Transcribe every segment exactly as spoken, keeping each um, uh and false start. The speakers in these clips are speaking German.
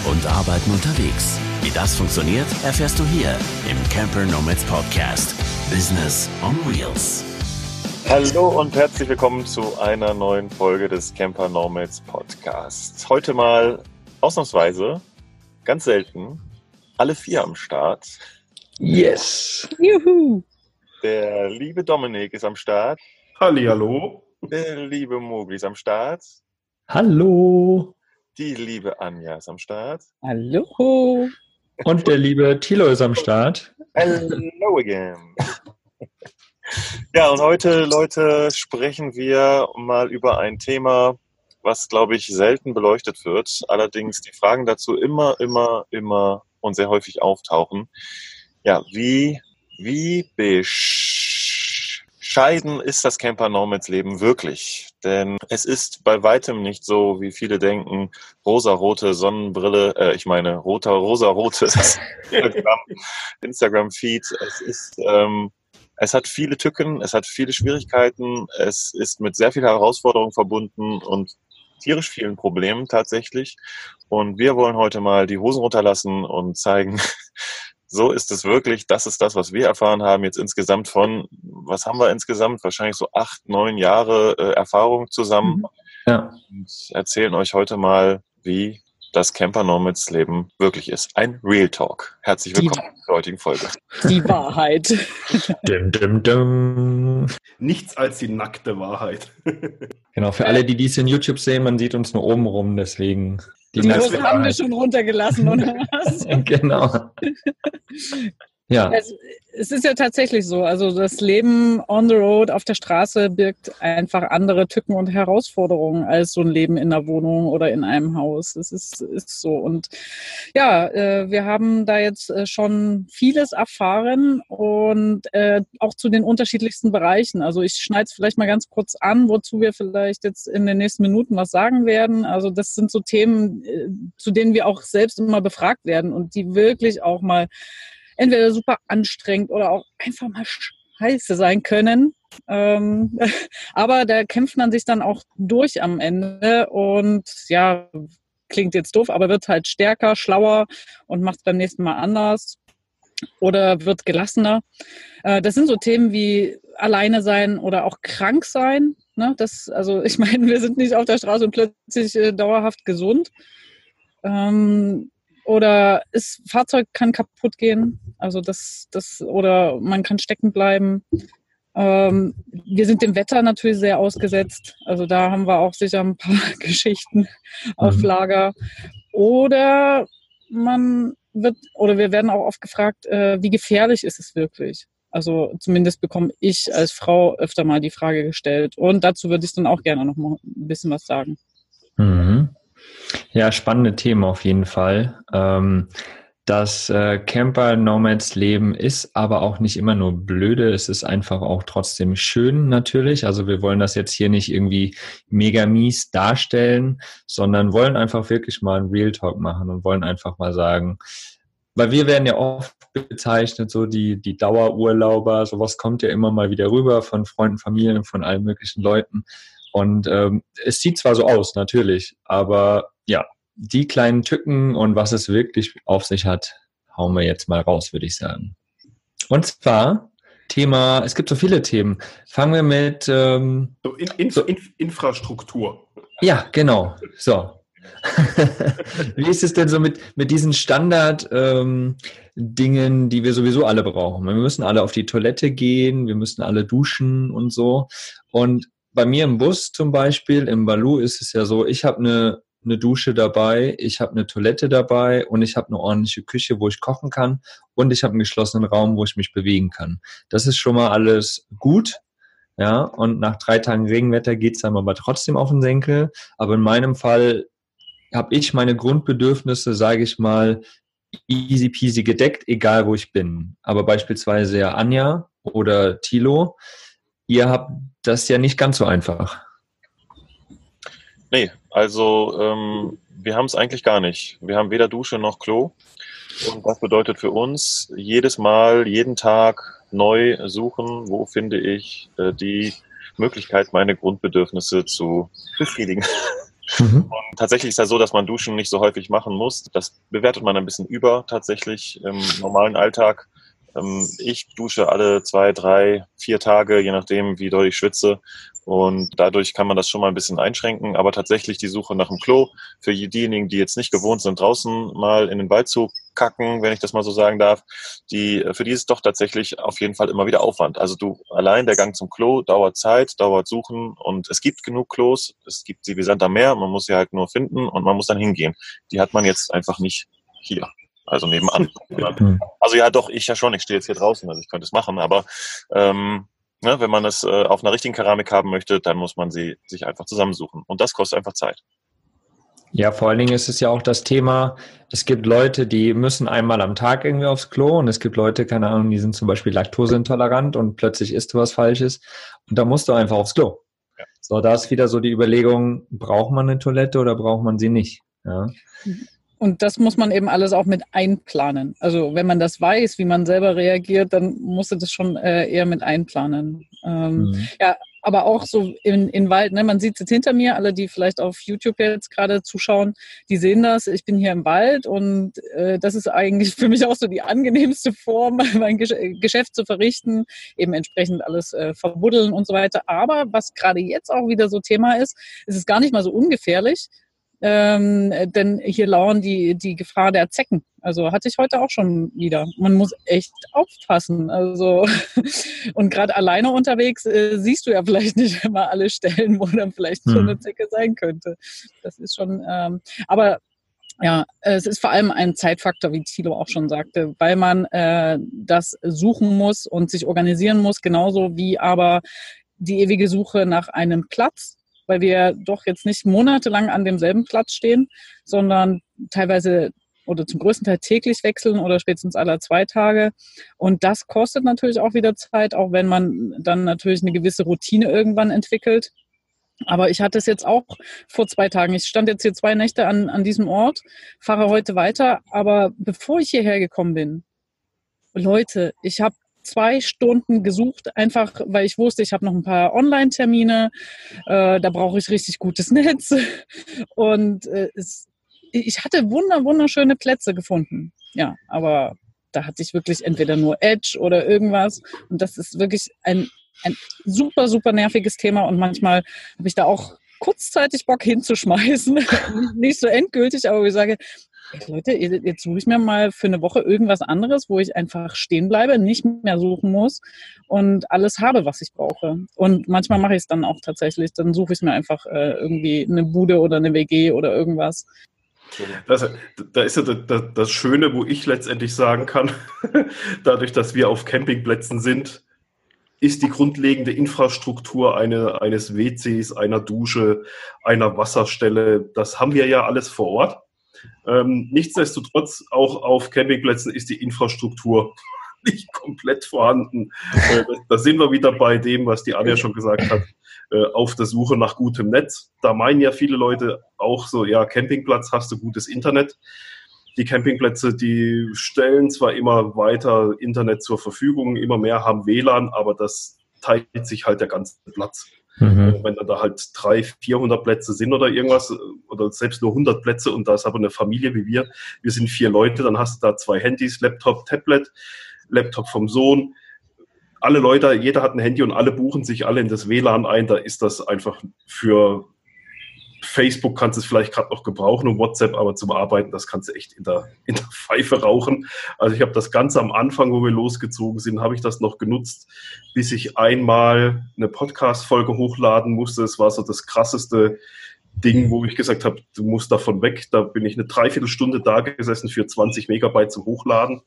und Arbeiten unterwegs. Wie das funktioniert, erfährst du hier im Camper Nomads Podcast. Business on Wheels. Hallo und herzlich willkommen zu einer neuen Folge des Camper Nomads Podcast. Heute mal ausnahmsweise, ganz selten, alle vier am Start. Yes! Juhu! Der liebe Dominik ist am Start. Hallihallo! Der liebe Mogli ist am Start. Hallo! Die liebe Anja ist am Start. Hallo! Und der liebe Thilo ist am Start. Hello again! Ja, und heute, Leute, sprechen wir mal über ein Thema, was, glaube ich, selten beleuchtet wird. Allerdings die Fragen dazu immer, immer, immer und sehr häufig auftauchen. Ja, wie, wie bescheiden ist das Camper Nomads Leben wirklich? Denn es ist bei weitem nicht so, wie viele denken, rosarote Sonnenbrille, äh, ich meine, roter, rosarote Instagram, Instagram-Feed. Es ist, ähm, es hat viele Tücken, es hat viele Schwierigkeiten, es ist mit sehr vielen Herausforderungen verbunden und tierisch vielen Problemen tatsächlich. Und wir wollen heute mal die Hosen runterlassen und zeigen, so ist es wirklich, das ist das, was wir erfahren haben jetzt insgesamt von, was haben wir insgesamt? Wahrscheinlich so acht, neun Jahre äh, Erfahrung zusammen. Ja. Und erzählen euch heute mal, wie das Camper Nomads Leben wirklich ist. Ein Real Talk. Herzlich willkommen Die, zur heutigen Folge. Die Wahrheit. Dim, dim, dim. Nichts als die nackte Wahrheit. Genau, für alle, die dies in YouTube sehen, man sieht uns nur oben rum, deswegen die, Die nackte Hosen haben wir Wahrheit. schon runtergelassen, oder was? Genau. Ja. Es, es ist ja tatsächlich so, also das Leben on the road auf der Straße birgt einfach andere Tücken und Herausforderungen als so ein Leben in einer Wohnung oder in einem Haus. Das ist, ist so. Und ja, äh, wir haben da jetzt äh, schon vieles erfahren und äh, auch zu den unterschiedlichsten Bereichen. Also ich schneide es vielleicht mal ganz kurz an, wozu wir vielleicht jetzt in den nächsten Minuten was sagen werden. Also das sind so Themen, äh, zu denen wir auch selbst immer befragt werden und die wirklich auch mal entweder super anstrengend oder auch einfach mal scheiße sein können. Ähm, aber da kämpft man sich dann auch durch am Ende und ja, klingt jetzt doof, aber wird halt stärker, schlauer und macht es beim nächsten Mal anders oder wird gelassener. Äh, das sind so Themen wie alleine sein oder auch krank sein. Ne? Das, also ich meine, wir sind nicht auf der Straße und plötzlich äh, dauerhaft gesund. Ähm, Oder das Fahrzeug kann kaputt gehen, also das, das, oder man kann stecken bleiben. Ähm, wir sind dem Wetter natürlich sehr ausgesetzt, also da haben wir auch sicher ein paar Geschichten auf Lager. Oder man wird, oder wir werden auch oft gefragt, äh, wie gefährlich ist es wirklich? Also zumindest bekomme ich als Frau öfter mal die Frage gestellt. Und dazu würde ich dann auch gerne noch mal ein bisschen was sagen. Mhm. Ja, spannende Themen auf jeden Fall. Ähm, das äh, Camper-Nomads-Leben ist aber auch nicht immer nur blöde, es ist einfach auch trotzdem schön natürlich. Also wir wollen das jetzt hier nicht irgendwie mega mies darstellen, sondern wollen einfach wirklich mal einen Real Talk machen und wollen einfach mal sagen, weil wir werden ja oft bezeichnet, so die, die Dauerurlauber, sowas kommt ja immer mal wieder rüber von Freunden, Familien, von allen möglichen Leuten. Und ähm, es sieht zwar so aus, natürlich, aber ja, die kleinen Tücken und was es wirklich auf sich hat, hauen wir jetzt mal raus, würde ich sagen. Und zwar Thema, es gibt so viele Themen. Fangen wir mit... Ähm, So, in, in, so in, Infrastruktur. Ja, genau. So. Wie ist es denn so mit, mit diesen Standard-Dingen, ähm, die wir sowieso alle brauchen? Wir müssen alle auf die Toilette gehen, wir müssen alle duschen und so. Und bei mir im Bus zum Beispiel, im Baloo ist es ja so, ich habe eine, eine Dusche dabei, ich habe eine Toilette dabei und ich habe eine ordentliche Küche, wo ich kochen kann und ich habe einen geschlossenen Raum, wo ich mich bewegen kann. Das ist schon mal alles gut. Ja, und nach drei Tagen Regenwetter geht es einem aber trotzdem auf den Senkel. Aber in meinem Fall habe ich meine Grundbedürfnisse, sage ich mal, easy peasy gedeckt, egal wo ich bin. Aber beispielsweise ja Anja oder Thilo, ihr habt das ja nicht ganz so einfach. Nee, also ähm, wir haben es eigentlich gar nicht. Wir haben weder Dusche noch Klo. Und das bedeutet für uns jedes Mal, jeden Tag neu suchen, wo finde ich äh, die Möglichkeit, meine Grundbedürfnisse zu befriedigen. Mhm. Und tatsächlich ist ja so, dass man Duschen nicht so häufig machen muss. Das bewertet man ein bisschen über tatsächlich im normalen Alltag. Ich dusche alle zwei, drei, vier Tage, je nachdem, wie doll ich schwitze. Und dadurch kann man das schon mal ein bisschen einschränken. Aber tatsächlich die Suche nach dem Klo für diejenigen, die jetzt nicht gewohnt sind, draußen mal in den Wald zu kacken, wenn ich das mal so sagen darf, die, für die ist doch tatsächlich auf jeden Fall immer wieder Aufwand. Also du, allein der Gang zum Klo dauert Zeit, dauert Suchen und es gibt genug Klos. Es gibt sie wie Sand am Meer. Man muss sie halt nur finden und man muss dann hingehen. Die hat man jetzt einfach nicht hier. Also nebenan. Also ja doch, ich ja schon, ich stehe jetzt hier draußen, also ich könnte es machen, aber ähm, ne, wenn man es äh, auf einer richtigen Keramik haben möchte, dann muss man sie sich einfach zusammensuchen. Und das kostet einfach Zeit. Ja, vor allen Dingen ist es ja auch das Thema, es gibt Leute, die müssen einmal am Tag irgendwie aufs Klo und es gibt Leute, keine Ahnung, die sind zum Beispiel laktoseintolerant und plötzlich isst du was Falsches und da musst du einfach aufs Klo. Ja. So, da ist wieder so die Überlegung, braucht man eine Toilette oder braucht man sie nicht? Ja. Und das muss man eben alles auch mit einplanen. Also wenn man das weiß, wie man selber reagiert, dann muss man das schon äh, eher mit einplanen. Ähm, mhm. Ja, aber auch so in, in Wald, ne? Man sieht es jetzt hinter mir, alle, die vielleicht auf YouTube jetzt gerade zuschauen, die sehen das. Ich bin hier im Wald und äh, das ist eigentlich für mich auch so die angenehmste Form, mein Gesch- Geschäft zu verrichten, eben entsprechend alles äh, verbuddeln und so weiter. Aber was gerade jetzt auch wieder so Thema ist, ist es gar nicht mal so ungefährlich. Ähm, denn hier lauern die, die Gefahr der Zecken. Also hatte ich heute auch schon wieder. Man muss echt aufpassen. Also und gerade alleine unterwegs äh, siehst du ja vielleicht nicht immer alle Stellen, wo dann vielleicht hm. so eine Zecke sein könnte. Das ist schon, ähm, aber ja, es ist vor allem ein Zeitfaktor, wie Thilo auch schon sagte, weil man äh, das suchen muss und sich organisieren muss, genauso wie aber die ewige Suche nach einem Platz, weil wir doch jetzt nicht monatelang an demselben Platz stehen, sondern teilweise oder zum größten Teil täglich wechseln oder spätestens alle zwei Tage. Und das kostet natürlich auch wieder Zeit, auch wenn man dann natürlich eine gewisse Routine irgendwann entwickelt. Aber ich hatte es jetzt auch vor zwei Tagen. Ich stand jetzt hier zwei Nächte an, an diesem Ort, fahre heute weiter. Aber bevor ich hierher gekommen bin, Leute, ich habe zwei Stunden gesucht, einfach weil ich wusste, ich habe noch ein paar Online-Termine, äh, da brauche ich richtig gutes Netz und äh, es, ich hatte wunder, wunderschöne Plätze gefunden. Ja, aber da hatte ich wirklich entweder nur Edge oder irgendwas und das ist wirklich ein, ein super, super nerviges Thema und manchmal habe ich da auch kurzzeitig Bock hinzuschmeißen, nicht so endgültig, aber ich sage, Leute, jetzt suche ich mir mal für eine Woche irgendwas anderes, wo ich einfach stehen bleibe, nicht mehr suchen muss und alles habe, was ich brauche. Und manchmal mache ich es dann auch tatsächlich. Dann suche ich mir einfach äh, irgendwie eine Bude oder eine W G oder irgendwas. Das, da ist ja das, das Schöne, wo ich letztendlich sagen kann, dadurch, dass wir auf Campingplätzen sind, ist die grundlegende Infrastruktur eine, eines W Cs, einer Dusche, einer Wasserstelle, das haben wir ja alles vor Ort. Ähm, nichtsdestotrotz, auch auf Campingplätzen ist die Infrastruktur nicht komplett vorhanden. Äh, da sind wir wieder bei dem, was die Anja schon gesagt hat, äh, auf der Suche nach gutem Netz. Da meinen ja viele Leute auch so, ja, Campingplatz, hast du gutes Internet. Die Campingplätze, die stellen zwar immer weiter Internet zur Verfügung, immer mehr haben W L A N, aber das teilt sich halt der ganze Platz. Mhm. Wenn dann da halt dreihundert, vierhundert Plätze sind oder irgendwas oder selbst nur hundert Plätze und da ist aber eine Familie wie wir, wir sind vier Leute, dann hast du da zwei Handys, Laptop, Tablet, Laptop vom Sohn, alle Leute, jeder hat ein Handy und alle buchen sich alle in das W L A N ein, da ist das einfach für Facebook kannst du es vielleicht gerade noch gebrauchen und WhatsApp, aber zum Arbeiten, das kannst du echt in der, in der Pfeife rauchen. Also ich habe das Ganze am Anfang, wo wir losgezogen sind, habe ich das noch genutzt, bis ich einmal eine Podcast-Folge hochladen musste. Es war so das krasseste Ding, wo ich gesagt habe, du musst davon weg. Da bin ich eine Dreiviertelstunde da gesessen für zwanzig Megabyte zum Hochladen.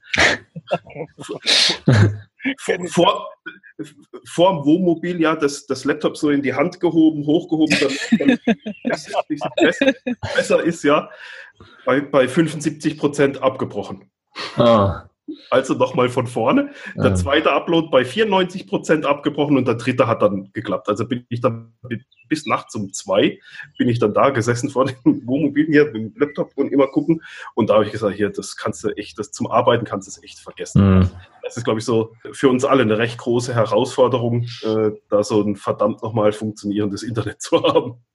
vor, vor dem Wohnmobil, ja, das, das Laptop so in die Hand gehoben, hochgehoben, damit es besser, besser ist, ja, bei, bei fünfundsiebzig Prozent abgebrochen. Ah. Also nochmal von vorne. Der zweite Upload bei vierundneunzig Prozent abgebrochen und der dritte hat dann geklappt. Also bin ich dann bis nachts um zwei bin ich dann da gesessen vor dem Wohnmobil hier mit dem Laptop und immer gucken. Und da habe ich gesagt, hier, das kannst du echt, das zum Arbeiten kannst du es echt vergessen. Mhm. Das ist, glaube ich, so für uns alle eine recht große Herausforderung, äh, da so ein verdammt nochmal funktionierendes Internet zu haben.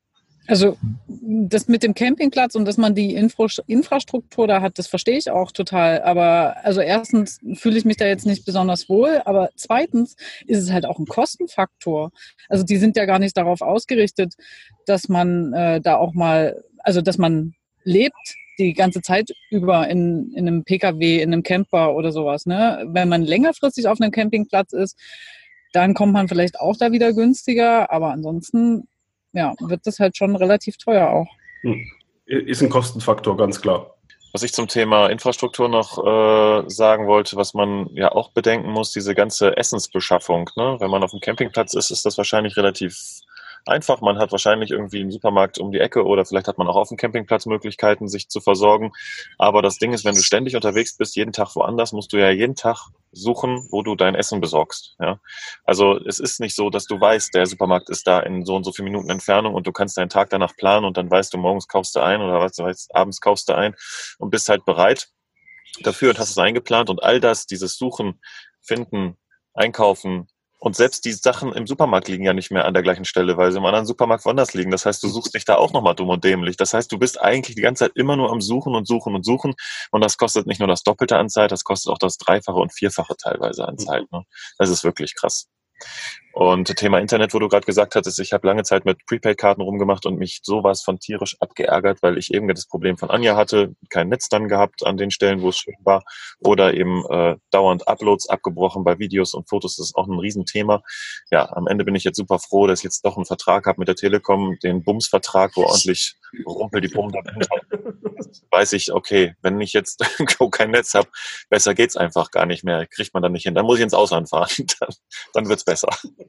Also das mit dem Campingplatz und dass man die Infra- Infrastruktur da hat, das verstehe ich auch total. Aber also erstens fühle ich mich da jetzt nicht besonders wohl, aber zweitens ist es halt auch ein Kostenfaktor. Also die sind ja gar nicht darauf ausgerichtet, dass man äh, da auch mal, also dass man lebt die ganze Zeit über in, in einem Pkw, in einem Camper oder sowas. Ne? Wenn man längerfristig auf einem Campingplatz ist, dann kommt man vielleicht auch da wieder günstiger, aber ansonsten ja, wird das halt schon relativ teuer auch. Ist ein Kostenfaktor, ganz klar. Was ich zum Thema Infrastruktur noch äh, sagen wollte, was man ja auch bedenken muss, diese ganze Essensbeschaffung. Ne? Wenn man auf dem Campingplatz ist, ist das wahrscheinlich relativ einfach. Man hat wahrscheinlich irgendwie einen Supermarkt um die Ecke oder vielleicht hat man auch auf dem Campingplatz Möglichkeiten, sich zu versorgen. Aber das Ding ist, wenn du ständig unterwegs bist, jeden Tag woanders, musst du ja jeden Tag suchen, wo du dein Essen besorgst. Ja? Also es ist nicht so, dass du weißt, der Supermarkt ist da in so und so viel Minuten Entfernung und du kannst deinen Tag danach planen und dann weißt du, morgens kaufst du ein oder was du weißt, abends kaufst du ein und bist halt bereit dafür und hast es eingeplant und all das, dieses Suchen, Finden, Einkaufen, und selbst die Sachen im Supermarkt liegen ja nicht mehr an der gleichen Stelle, weil sie im anderen Supermarkt woanders liegen. Das heißt, du suchst dich da auch nochmal dumm und dämlich. Das heißt, du bist eigentlich die ganze Zeit immer nur am Suchen und Suchen und Suchen. Und das kostet nicht nur das Doppelte an Zeit, das kostet auch das Dreifache und Vierfache teilweise an Zeit. Ne? Das ist wirklich krass. Und Thema Internet, wo du gerade gesagt hattest, ich habe lange Zeit mit Prepaid-Karten rumgemacht und mich sowas von tierisch abgeärgert, weil ich eben das Problem von Anja hatte, kein Netz dann gehabt an den Stellen, wo es schön war, oder eben äh, dauernd Uploads abgebrochen bei Videos und Fotos, das ist auch ein Riesenthema. Ja, am Ende bin ich jetzt super froh, dass ich jetzt doch einen Vertrag habe mit der Telekom, den Bums-Vertrag, wo ordentlich rumpel die Bumm dahinter. Weiß ich, okay, wenn ich jetzt kein Netz habe, besser geht's einfach gar nicht mehr, kriegt man dann nicht hin. Dann muss ich ins Ausland fahren, dann, dann wird's besser.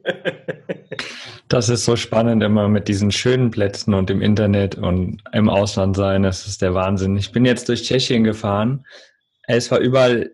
Das ist so spannend immer mit diesen schönen Plätzen und im Internet und im Ausland sein. Das ist der Wahnsinn. Ich bin jetzt durch Tschechien gefahren. Es war überall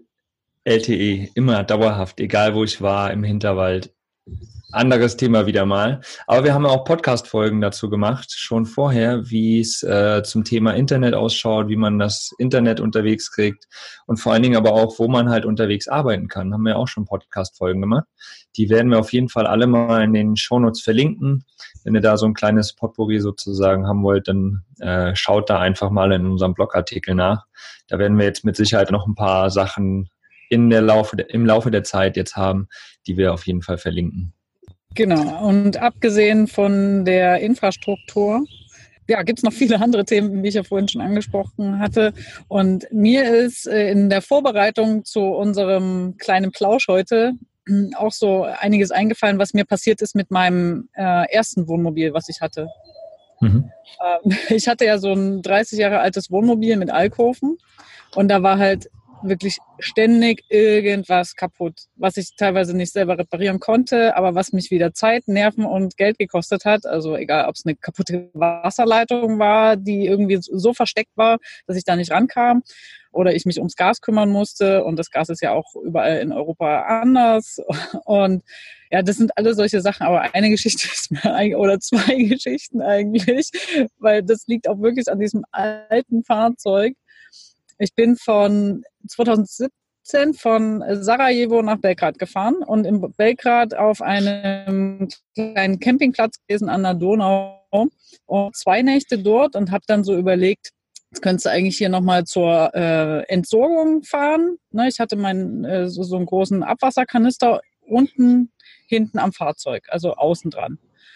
L T E, immer dauerhaft, egal wo ich war, im Hinterwald. Anderes Thema wieder mal. Aber wir haben auch Podcast-Folgen dazu gemacht, schon vorher, wie es äh, zum Thema Internet ausschaut, wie man das Internet unterwegs kriegt und vor allen Dingen aber auch, wo man halt unterwegs arbeiten kann. Haben wir auch schon Podcast-Folgen gemacht. Die werden wir auf jeden Fall alle mal in den Shownotes verlinken. Wenn ihr da so ein kleines Potpourri sozusagen haben wollt, dann äh, schaut da einfach mal in unserem Blogartikel nach. Da werden wir jetzt mit Sicherheit noch ein paar Sachen in der Laufe de, im Laufe der Zeit jetzt haben, die wir auf jeden Fall verlinken. Genau, und abgesehen von der Infrastruktur, ja, gibt es noch viele andere Themen, wie ich ja vorhin schon angesprochen hatte. Und mir ist in der Vorbereitung zu unserem kleinen Plausch heute auch so einiges eingefallen, was mir passiert ist mit meinem äh, ersten Wohnmobil, was ich hatte. Mhm. Ähm, ich hatte ja so ein dreißig Jahre altes Wohnmobil mit Alkoven und da war halt wirklich ständig irgendwas kaputt, was ich teilweise nicht selber reparieren konnte, aber was mich wieder Zeit, Nerven und Geld gekostet hat. Also egal, ob es eine kaputte Wasserleitung war, die irgendwie so versteckt war, dass ich da nicht rankam, oder ich mich ums Gas kümmern musste. Und das Gas ist ja auch überall in Europa anders. Und ja, das sind alle solche Sachen. Aber eine Geschichte ist mir eigentlich, oder zwei Geschichten eigentlich, weil das liegt auch wirklich an diesem alten Fahrzeug. Ich bin von zweitausendsiebzehn von Sarajevo nach Belgrad gefahren und in Belgrad auf einem kleinen Campingplatz gewesen an der Donau und zwei Nächte dort und habe dann so überlegt, jetzt könntest du eigentlich hier nochmal zur äh, Entsorgung fahren. Ne, ich hatte meinen äh, so, so einen großen Abwasserkanister unten hinten am Fahrzeug, also außen dran.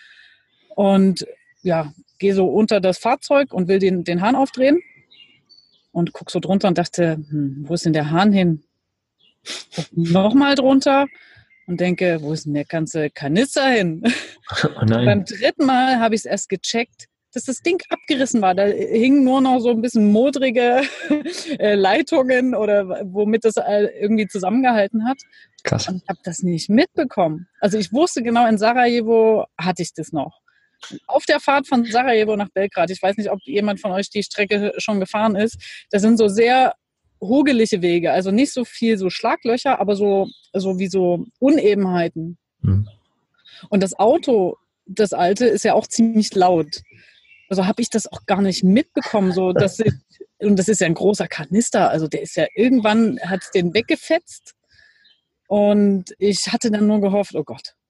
Und ja, gehe so unter das Fahrzeug und will den, den Hahn aufdrehen. Und guck so drunter und dachte, hm, wo ist denn der Hahn hin? Guck nochmal drunter und denke, wo ist denn der ganze Kanister hin? Oh nein. Beim dritten Mal habe ich es erst gecheckt, dass das Ding abgerissen war. Da hingen nur noch so ein bisschen modrige Leitungen oder womit das irgendwie zusammengehalten hat. Krass. Und ich habe das nicht mitbekommen. Also ich wusste genau, in Sarajevo hatte ich das noch. Auf der Fahrt von Sarajevo nach Belgrad, ich weiß nicht, ob jemand von euch die Strecke schon gefahren ist, das sind so sehr hugelige Wege, also nicht so viel so Schlaglöcher, aber so, so wie so Unebenheiten. Mhm. Und das Auto, das alte, ist ja auch ziemlich laut. Also habe ich das auch gar nicht mitbekommen. So, dass ich, und das ist ja ein großer Kanister, also der ist ja irgendwann, hat den weggefetzt und ich hatte dann nur gehofft, oh Gott,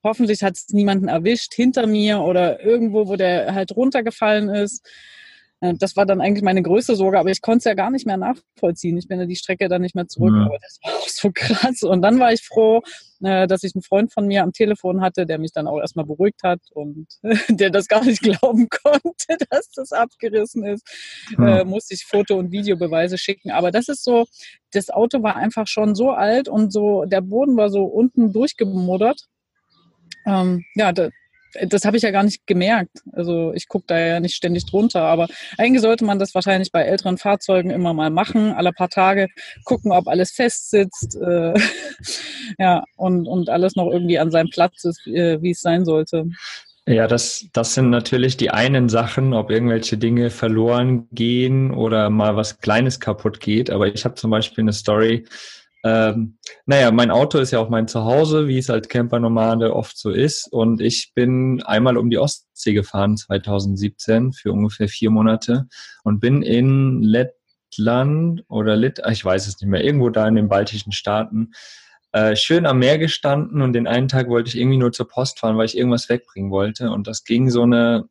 hoffentlich hat es niemanden erwischt hinter mir oder irgendwo, wo der halt runtergefallen ist. Das war dann eigentlich meine größte Sorge, aber ich konnte es ja gar nicht mehr nachvollziehen. Ich bin ja die Strecke dann nicht mehr zurück, mhm. aber das war auch so krass. Und dann war ich froh, dass ich einen Freund von mir am Telefon hatte, der mich dann auch erstmal beruhigt hat und der das gar nicht glauben konnte, dass das abgerissen ist. Mhm. Äh, musste ich Foto- und Videobeweise schicken. Aber das ist so, das Auto war einfach schon so alt und so, der Boden war so unten durchgemuddert. Ähm, ja, da, Das habe ich ja gar nicht gemerkt. Also ich gucke da ja nicht ständig drunter. Aber eigentlich sollte man das wahrscheinlich bei älteren Fahrzeugen immer mal machen. Alle paar Tage gucken, ob alles fest sitzt. Äh, ja, und, und alles noch irgendwie an seinem Platz ist, äh, wie es sein sollte. Ja, das, das sind natürlich die einen Sachen, ob irgendwelche Dinge verloren gehen oder mal was Kleines kaputt geht. Aber ich habe zum Beispiel eine Story. Ähm, naja, mein Auto ist ja auch mein Zuhause, wie es als Camper-Nomade oft so ist. Und ich bin einmal um die Ostsee gefahren, zwanzig siebzehn, für ungefähr vier Monate und bin in Lettland oder Lit, ich weiß es nicht mehr, irgendwo da in den baltischen Staaten, äh, schön am Meer gestanden und den einen Tag wollte ich irgendwie nur zur Post fahren, weil ich irgendwas wegbringen wollte. Und das ging so eine,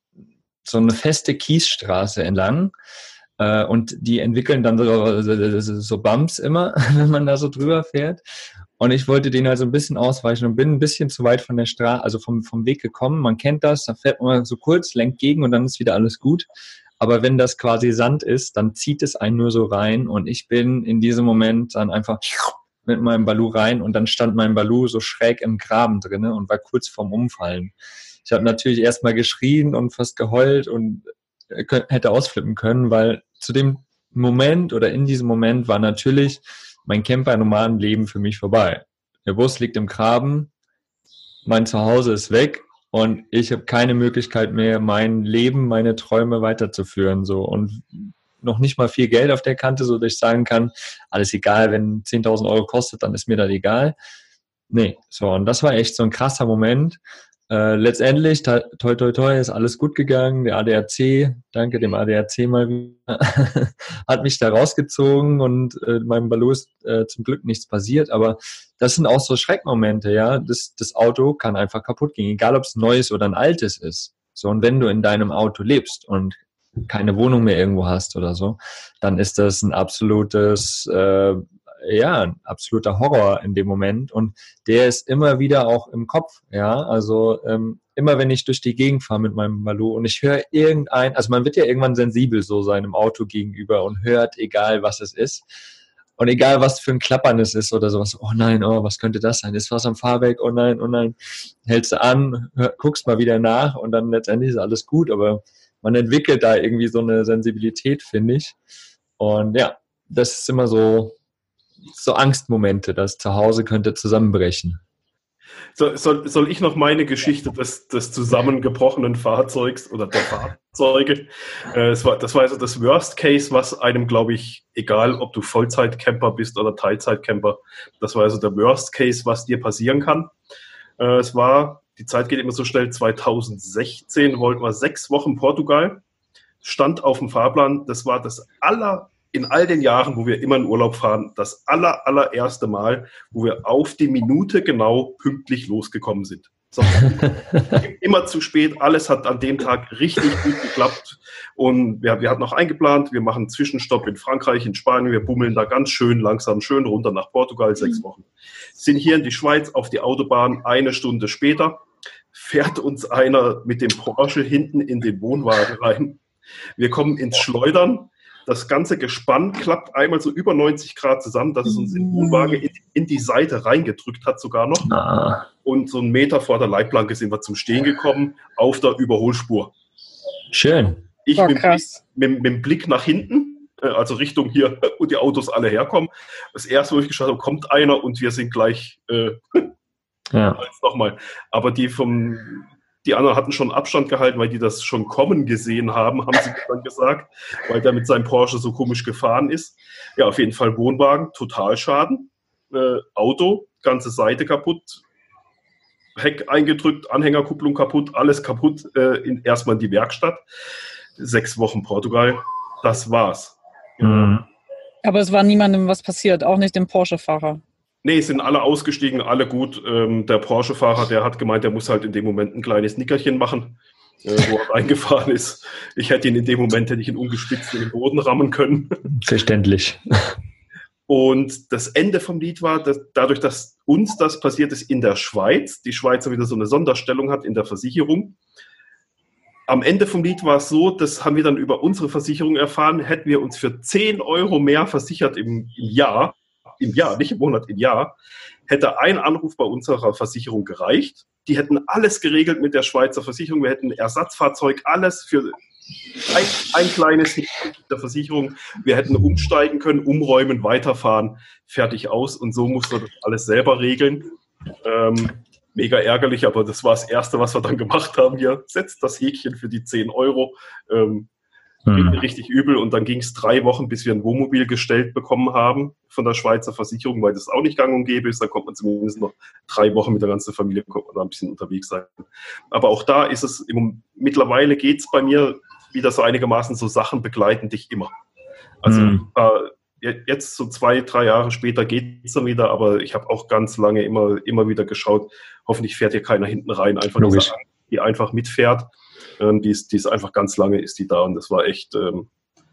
so eine feste Kiesstraße entlang. Und die entwickeln dann so, so, so Bumps immer, wenn man da so drüber fährt. Und ich wollte denen also ein bisschen ausweichen und bin ein bisschen zu weit von der Straße, also vom, vom Weg gekommen. Man kennt das, da fährt man so kurz, lenkt gegen und dann ist wieder alles gut. Aber wenn das quasi Sand ist, dann zieht es einen nur so rein. Und ich bin in diesem Moment dann einfach mit meinem Balu rein und dann stand mein Balu so schräg im Graben drinne und war kurz vorm Umfallen. Ich habe natürlich erstmal geschrien und fast geheult und hätte ausflippen können, weil zu dem Moment oder in diesem Moment war natürlich mein Camper-Nomadenleben für mich vorbei. Der Bus liegt im Graben, mein Zuhause ist weg und ich habe keine Möglichkeit mehr, mein Leben, meine Träume weiterzuführen. So. Und noch nicht mal viel Geld auf der Kante, so dass ich sagen kann, alles egal, wenn zehntausend Euro kostet, dann ist mir das egal. Nee, so, und das war echt so ein krasser Moment. Äh, letztendlich, toi, toi, toi, ist alles gut gegangen. Der A D A C, danke dem A D A C mal wieder, hat mich da rausgezogen und äh, meinem Balu ist äh, zum Glück nichts passiert. Aber das sind auch so Schreckmomente, ja. Das, das Auto kann einfach kaputt gehen, egal ob es ein neues oder ein altes ist. So, und wenn du in deinem Auto lebst und keine Wohnung mehr irgendwo hast oder so, dann ist das ein absolutes äh, ja, ein absoluter Horror in dem Moment und der ist immer wieder auch im Kopf, ja, also ähm, immer wenn ich durch die Gegend fahre mit meinem Balu und ich höre irgendein, also man wird ja irgendwann sensibel so seinem Auto gegenüber und hört, egal was es ist und egal was für ein Klappern es ist oder sowas, oh nein, oh, was könnte das sein, ist was am Fahrwerk, oh nein, oh nein, hältst du an, hör, guckst mal wieder nach und dann letztendlich ist alles gut, aber man entwickelt da irgendwie so eine Sensibilität, finde ich, und ja, das ist immer so so Angstmomente, das Zuhause könnte zusammenbrechen. So, soll, soll ich noch meine Geschichte des, des zusammengebrochenen Fahrzeugs oder der Fahrzeuge? Äh, es war, das war also das Worst Case, was einem, glaube ich, egal ob du Vollzeitcamper bist oder Teilzeitcamper, das war also der Worst Case, was dir passieren kann. Äh, es war, die Zeit geht immer so schnell, zwanzig sechzehn wollten wir sechs Wochen Portugal, stand auf dem Fahrplan, das war das aller in all den Jahren, wo wir immer in Urlaub fahren, das aller, allererste Mal, wo wir auf die Minute genau pünktlich losgekommen sind. So, immer zu spät, alles hat an dem Tag richtig gut geklappt und wir, wir hatten noch eingeplant, wir machen einen Zwischenstopp in Frankreich, in Spanien, wir bummeln da ganz schön langsam, schön runter nach Portugal, sechs Wochen. Sind hier in die Schweiz auf die Autobahn, eine Stunde später fährt uns einer mit dem Porsche hinten in den Wohnwagen rein. Wir kommen ins Schleudern. Das ganze Gespann klappt einmal so über neunzig Grad zusammen, dass es uns den Wohnwagen in, in die Seite reingedrückt hat sogar noch. Ah. Und so einen Meter vor der Leitplanke sind wir zum Stehen gekommen, auf der Überholspur. Schön. Ich oh, mit, mit, mit dem Blick nach hinten, also Richtung hier, wo die Autos alle herkommen. Das erste, wo ich geschaut habe, kommt einer und wir sind gleich äh, ja. nochmal. Aber die vom... Die anderen hatten schon Abstand gehalten, weil die das schon kommen gesehen haben, haben sie dann gesagt, weil der mit seinem Porsche so komisch gefahren ist. Ja, auf jeden Fall Wohnwagen, Totalschaden. Äh, Auto, ganze Seite kaputt. Heck eingedrückt, Anhängerkupplung kaputt, alles kaputt. Äh, in, erstmal in die Werkstatt. Sechs Wochen Portugal, das war's. Mhm. Aber es war niemandem was passiert, auch nicht dem Porsche-Fahrer. Nee, sind alle ausgestiegen, alle gut. Ähm, der Porsche-Fahrer, der hat gemeint, der muss halt in dem Moment ein kleines Nickerchen machen, äh, wo er reingefahren ist. Ich hätte ihn in dem Moment, hätte ich ihn ungespitzt in den Boden rammen können. Verständlich. Und das Ende vom Lied war, dass dadurch, dass uns das passiert ist in der Schweiz, die Schweiz wieder so eine Sonderstellung hat in der Versicherung. Am Ende vom Lied war es so, das haben wir dann über unsere Versicherung erfahren, hätten wir uns für zehn Euro mehr versichert im, im Jahr, im Jahr, nicht im Monat, im Jahr, hätte ein Anruf bei unserer Versicherung gereicht. Die hätten alles geregelt mit der Schweizer Versicherung. Wir hätten Ersatzfahrzeug, alles für ein, ein kleines der Versicherung. Wir hätten umsteigen können, umräumen, weiterfahren, fertig aus. Und so musste das alles selber regeln. Ähm, mega ärgerlich, aber das war das Erste, was wir dann gemacht haben. Hier, setzt das Häkchen für die zehn Euro. Ähm, Hm. Richtig übel. Und dann ging es drei Wochen, bis wir ein Wohnmobil gestellt bekommen haben von der Schweizer Versicherung, weil das auch nicht gang und gäbe ist. Dann kommt man zumindest noch drei Wochen mit der ganzen Familie, kommt man da ein bisschen unterwegs sein. Aber auch da ist es, im, mittlerweile geht es bei mir wieder so einigermaßen, so Sachen begleiten dich immer. Also Hm. äh, jetzt so zwei, drei Jahre später geht es dann wieder, aber ich habe auch ganz lange immer, immer wieder geschaut, hoffentlich fährt hier keiner hinten rein, einfach Logisch. diese, die einfach mitfährt. Ähm, die, ist, die ist einfach ganz lange, ist die da, und das war echt ähm,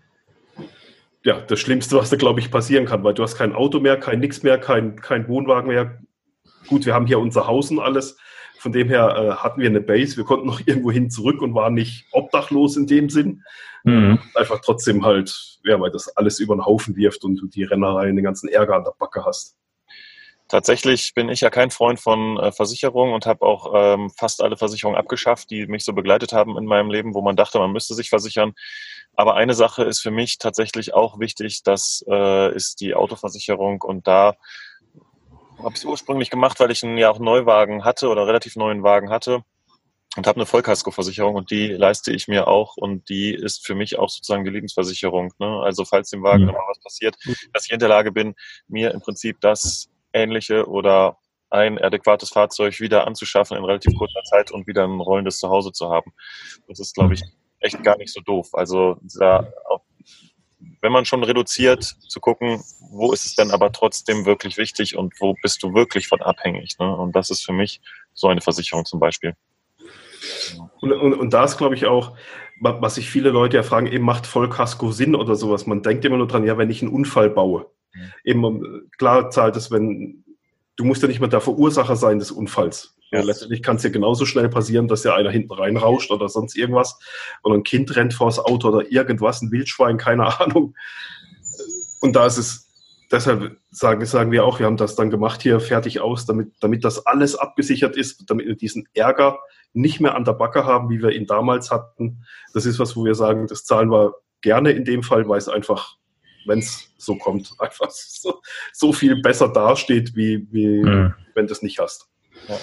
ja, das Schlimmste, was da, glaube ich, passieren kann, weil du hast kein Auto mehr, kein Nix mehr, kein, kein Wohnwagen mehr. Gut, wir haben hier unser Haus und alles, von dem her äh, hatten wir eine Base, wir konnten noch irgendwo hin zurück und waren nicht obdachlos in dem Sinn. Mhm. Einfach trotzdem halt, ja, weil das alles über den Haufen wirft und du die Rennereien, den ganzen Ärger an der Backe hast. Tatsächlich bin ich ja kein Freund von äh, Versicherungen und habe auch ähm, fast alle Versicherungen abgeschafft, die mich so begleitet haben in meinem Leben, wo man dachte, man müsste sich versichern. Aber eine Sache ist für mich tatsächlich auch wichtig, das äh, ist die Autoversicherung. Und da habe ich es ursprünglich gemacht, weil ich einen, ja auch einen Neuwagen hatte oder einen relativ neuen Wagen hatte und habe eine Vollkaskoversicherung, und die leiste ich mir auch, und die ist für mich auch sozusagen die Lebensversicherung. Ne? Also falls dem Wagen Mhm. nochmal was passiert, dass ich in der Lage bin, mir im Prinzip das ähnliche oder ein adäquates Fahrzeug wieder anzuschaffen in relativ kurzer Zeit und wieder ein rollendes Zuhause zu haben. Das ist, glaube ich, echt gar nicht so doof. Also da, wenn man schon reduziert, zu gucken, wo ist es denn aber trotzdem wirklich wichtig und wo bist du wirklich von abhängig. Ne? Und das ist für mich so eine Versicherung zum Beispiel. Und, und, und da ist, glaube ich, auch, was sich viele Leute ja fragen, eben macht Vollkasko Sinn oder sowas. Man denkt immer nur dran, ja, wenn ich einen Unfall baue. Mhm. Eben, klar zahlt es, wenn, du musst ja nicht mehr der Verursacher sein des Unfalls. Ja. Letztendlich kann es ja genauso schnell passieren, dass ja einer hinten reinrauscht oder sonst irgendwas und ein Kind rennt vors Auto oder irgendwas, ein Wildschwein, keine Ahnung. Und da ist es, deshalb sagen, sagen wir auch, wir haben das dann gemacht hier, fertig aus, damit, damit das alles abgesichert ist, damit wir diesen Ärger nicht mehr an der Backe haben, wie wir ihn damals hatten. Das ist was, wo wir sagen, das zahlen wir gerne in dem Fall, weil es einfach, wenn es so kommt, einfach so, so viel besser dasteht, wie, wie mhm. wenn du es nicht hast. Ja.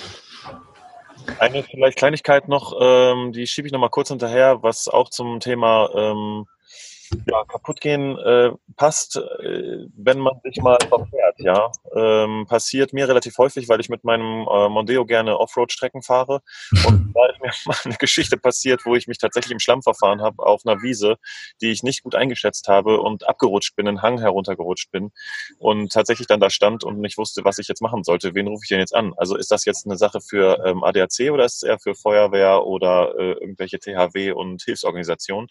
Eine vielleicht Kleinigkeit noch, ähm, die schiebe ich noch mal kurz hinterher, was auch zum Thema ähm, ja, kaputtgehen äh, passt, äh, wenn man sich mal verfährt, ja. Ähm, passiert mir relativ häufig, weil ich mit meinem äh, Mondeo gerne Offroad-Strecken fahre. Und da ist mir mal eine Geschichte passiert, wo ich mich tatsächlich im Schlamm verfahren habe auf einer Wiese, die ich nicht gut eingeschätzt habe und abgerutscht bin, einen Hang heruntergerutscht bin und tatsächlich dann da stand und nicht wusste, was ich jetzt machen sollte. Wen rufe ich denn jetzt an? Also ist das jetzt eine Sache für ähm, A D A C oder ist es eher für Feuerwehr oder äh, irgendwelche T H W und Hilfsorganisationen?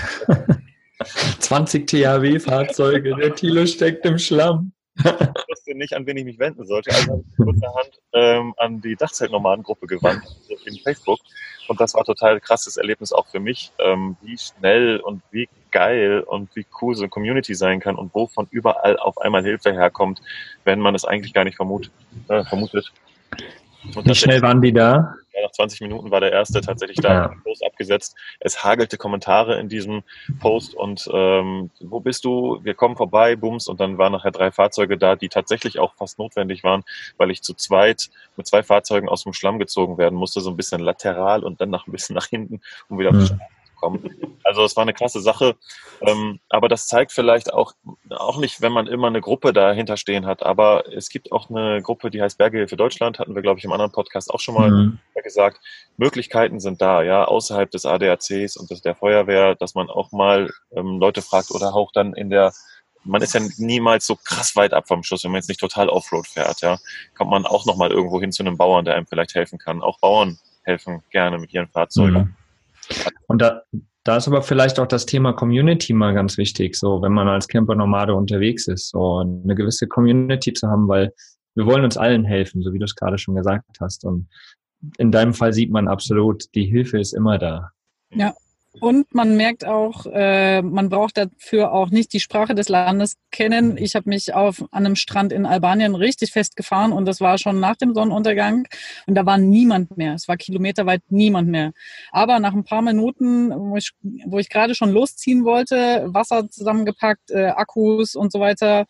zwanzig T H W-Fahrzeuge, der Thilo steckt im Schlamm. Ich wusste nicht, an wen ich mich wenden sollte. Also habe ich kurzerhand ähm, an die Dachzeltnomadengruppe gewandt, also in Facebook. Und das war total krasses Erlebnis auch für mich, ähm, wie schnell und wie geil und wie cool so eine Community sein kann und wo von überall auf einmal Hilfe herkommt, wenn man es eigentlich gar nicht vermutet. Äh, vermutet. Und wie schnell waren die da? Ja, nach zwanzig Minuten war der erste tatsächlich da, ja. Post abgesetzt. Es hagelte Kommentare in diesem Post und ähm, wo bist du? Wir kommen vorbei, bums. Und dann waren nachher drei Fahrzeuge da, die tatsächlich auch fast notwendig waren, weil ich zu zweit mit zwei Fahrzeugen aus dem Schlamm gezogen werden musste, so ein bisschen lateral und dann noch ein bisschen nach hinten, um wieder auf die Straße zu kommen. Also es war eine krasse Sache, ähm, aber das zeigt vielleicht auch, auch nicht, wenn man immer eine Gruppe dahinter stehen hat, aber es gibt auch eine Gruppe, die heißt Berghilfe Deutschland, hatten wir, glaube ich, im anderen Podcast auch schon mal mhm. gesagt. Möglichkeiten sind da, ja, außerhalb des A D A Cs und des, der Feuerwehr, dass man auch mal ähm, Leute fragt oder auch dann in der man ist ja niemals so krass weit ab vom Schuss, wenn man jetzt nicht total Offroad fährt, ja, kommt man auch nochmal irgendwo hin zu einem Bauern, der einem vielleicht helfen kann. Auch Bauern helfen gerne mit ihren Fahrzeugen. Mhm. Und da, da ist aber vielleicht auch das Thema Community mal ganz wichtig, so wenn man als Camper-Nomade unterwegs ist, so eine gewisse Community zu haben, weil wir wollen uns allen helfen, so wie du es gerade schon gesagt hast. Und in deinem Fall sieht man absolut, die Hilfe ist immer da. Ja. Und man merkt auch, äh, man braucht dafür auch nicht die Sprache des Landes kennen. Ich habe mich auf an einem Strand in Albanien richtig festgefahren und das war schon nach dem Sonnenuntergang und da war niemand mehr. Es war kilometerweit niemand mehr. Aber nach ein paar Minuten, wo ich, wo ich gerade schon losziehen wollte, Wasser zusammengepackt, äh, Akkus und so weiter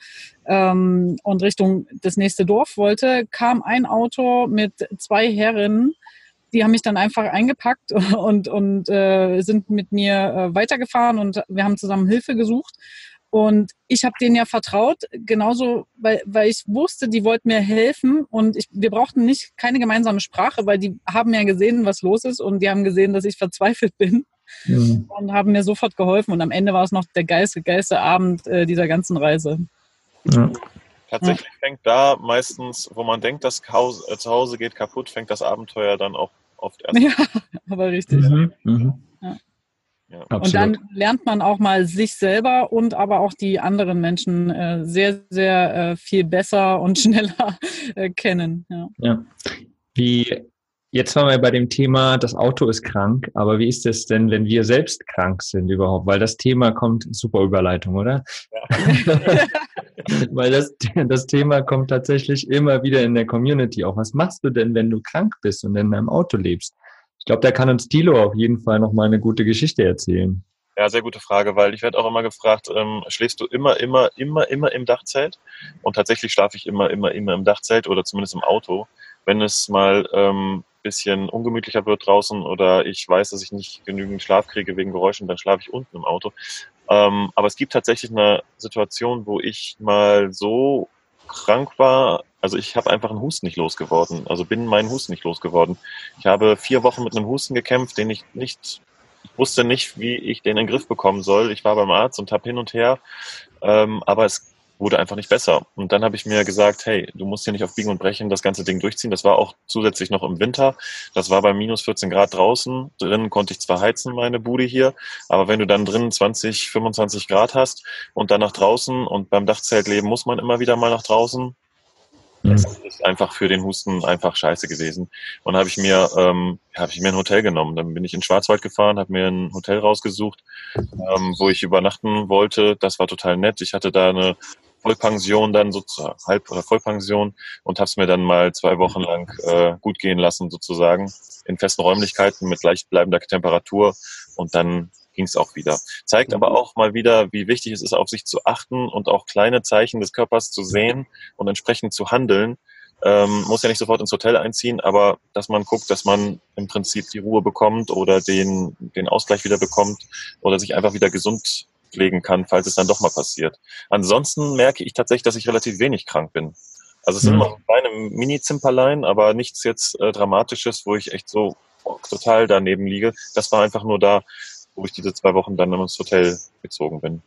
ähm, und Richtung das nächste Dorf wollte, kam ein Auto mit zwei Herren. Die haben mich dann einfach eingepackt und, und äh, sind mit mir äh, weitergefahren und wir haben zusammen Hilfe gesucht. Und ich habe denen ja vertraut, genauso, weil, weil ich wusste, die wollten mir helfen und ich, wir brauchten nicht keine gemeinsame Sprache, weil die haben ja gesehen, was los ist und die haben gesehen, dass ich verzweifelt bin mhm. und haben mir sofort geholfen. Und am Ende war es noch der geilste, geilste Abend äh, dieser ganzen Reise. Ja. Tatsächlich fängt da meistens, wo man denkt, das Haus, äh, zu Hause geht kaputt, fängt das Abenteuer dann auch oft erst. Ja, aber richtig. Mhm. Mhm. Ja. Ja. Und dann lernt man auch mal sich selber und aber auch die anderen Menschen äh, sehr, sehr äh, viel besser und schneller äh, kennen. Ja. Ja. Wie, jetzt waren wir bei dem Thema, das Auto ist krank, aber wie ist es denn, wenn wir selbst krank sind überhaupt? Weil das Thema kommt, super Überleitung, oder? Ja. Weil das, das Thema kommt tatsächlich immer wieder in der Community auch. Was machst du denn, wenn du krank bist und in deinem Auto lebst? Ich glaube, da kann uns Thilo auf jeden Fall nochmal eine gute Geschichte erzählen. Ja, sehr gute Frage, weil ich werde auch immer gefragt, ähm, schläfst du immer, immer, immer, immer im Dachzelt? Und tatsächlich schlafe ich immer, immer, immer im Dachzelt oder zumindest im Auto. Wenn es mal ähm, bisschen ungemütlicher wird draußen oder ich weiß, dass ich nicht genügend Schlaf kriege wegen Geräuschen, dann schlafe ich unten im Auto. Ähm, aber es gibt tatsächlich eine Situation, wo ich mal so krank war, also ich habe einfach einen Husten nicht losgeworden, also bin meinen Husten nicht losgeworden. Ich habe vier Wochen mit einem Husten gekämpft, den ich nicht, ich wusste nicht, wie ich den in den Griff bekommen soll. Ich war beim Arzt und habe hin und her, ähm, aber es wurde einfach nicht besser. Und dann habe ich mir gesagt, hey, du musst hier nicht auf Biegen und Brechen das ganze Ding durchziehen. Das war auch zusätzlich noch im Winter. Das war bei minus vierzehn Grad draußen. Drinnen konnte ich zwar heizen, meine Bude hier, aber wenn du dann drinnen zwanzig, fünfundzwanzig Grad hast und dann nach draußen und beim Dachzeltleben muss man immer wieder mal nach draußen, das ist einfach für den Husten einfach scheiße gewesen. Und dann habe ich mir, ähm, habe ich mir ein Hotel genommen. Dann bin ich in Schwarzwald gefahren, habe mir ein Hotel rausgesucht, ähm, wo ich übernachten wollte. Das war total nett. Ich hatte da eine Vollpension dann sozusagen, Halb- oder Vollpension und habe es mir dann mal zwei Wochen lang äh, gut gehen lassen sozusagen in festen Räumlichkeiten mit gleichbleibender Temperatur und dann ging es auch wieder. Zeigt aber auch mal wieder, wie wichtig es ist, auf sich zu achten und auch kleine Zeichen des Körpers zu sehen und entsprechend zu handeln. Ähm, muss ja nicht sofort ins Hotel einziehen, aber dass man guckt, dass man im Prinzip die Ruhe bekommt oder den, den Ausgleich wieder bekommt oder sich einfach wieder gesund pflegen kann, falls es dann doch mal passiert. Ansonsten merke ich tatsächlich, dass ich relativ wenig krank bin. Also es sind immer kleine Mini-Zimperlein, aber nichts jetzt äh, Dramatisches, wo ich echt so oh, total daneben liege. Das war einfach nur da, wo ich diese zwei Wochen dann ins Hotel gezogen bin.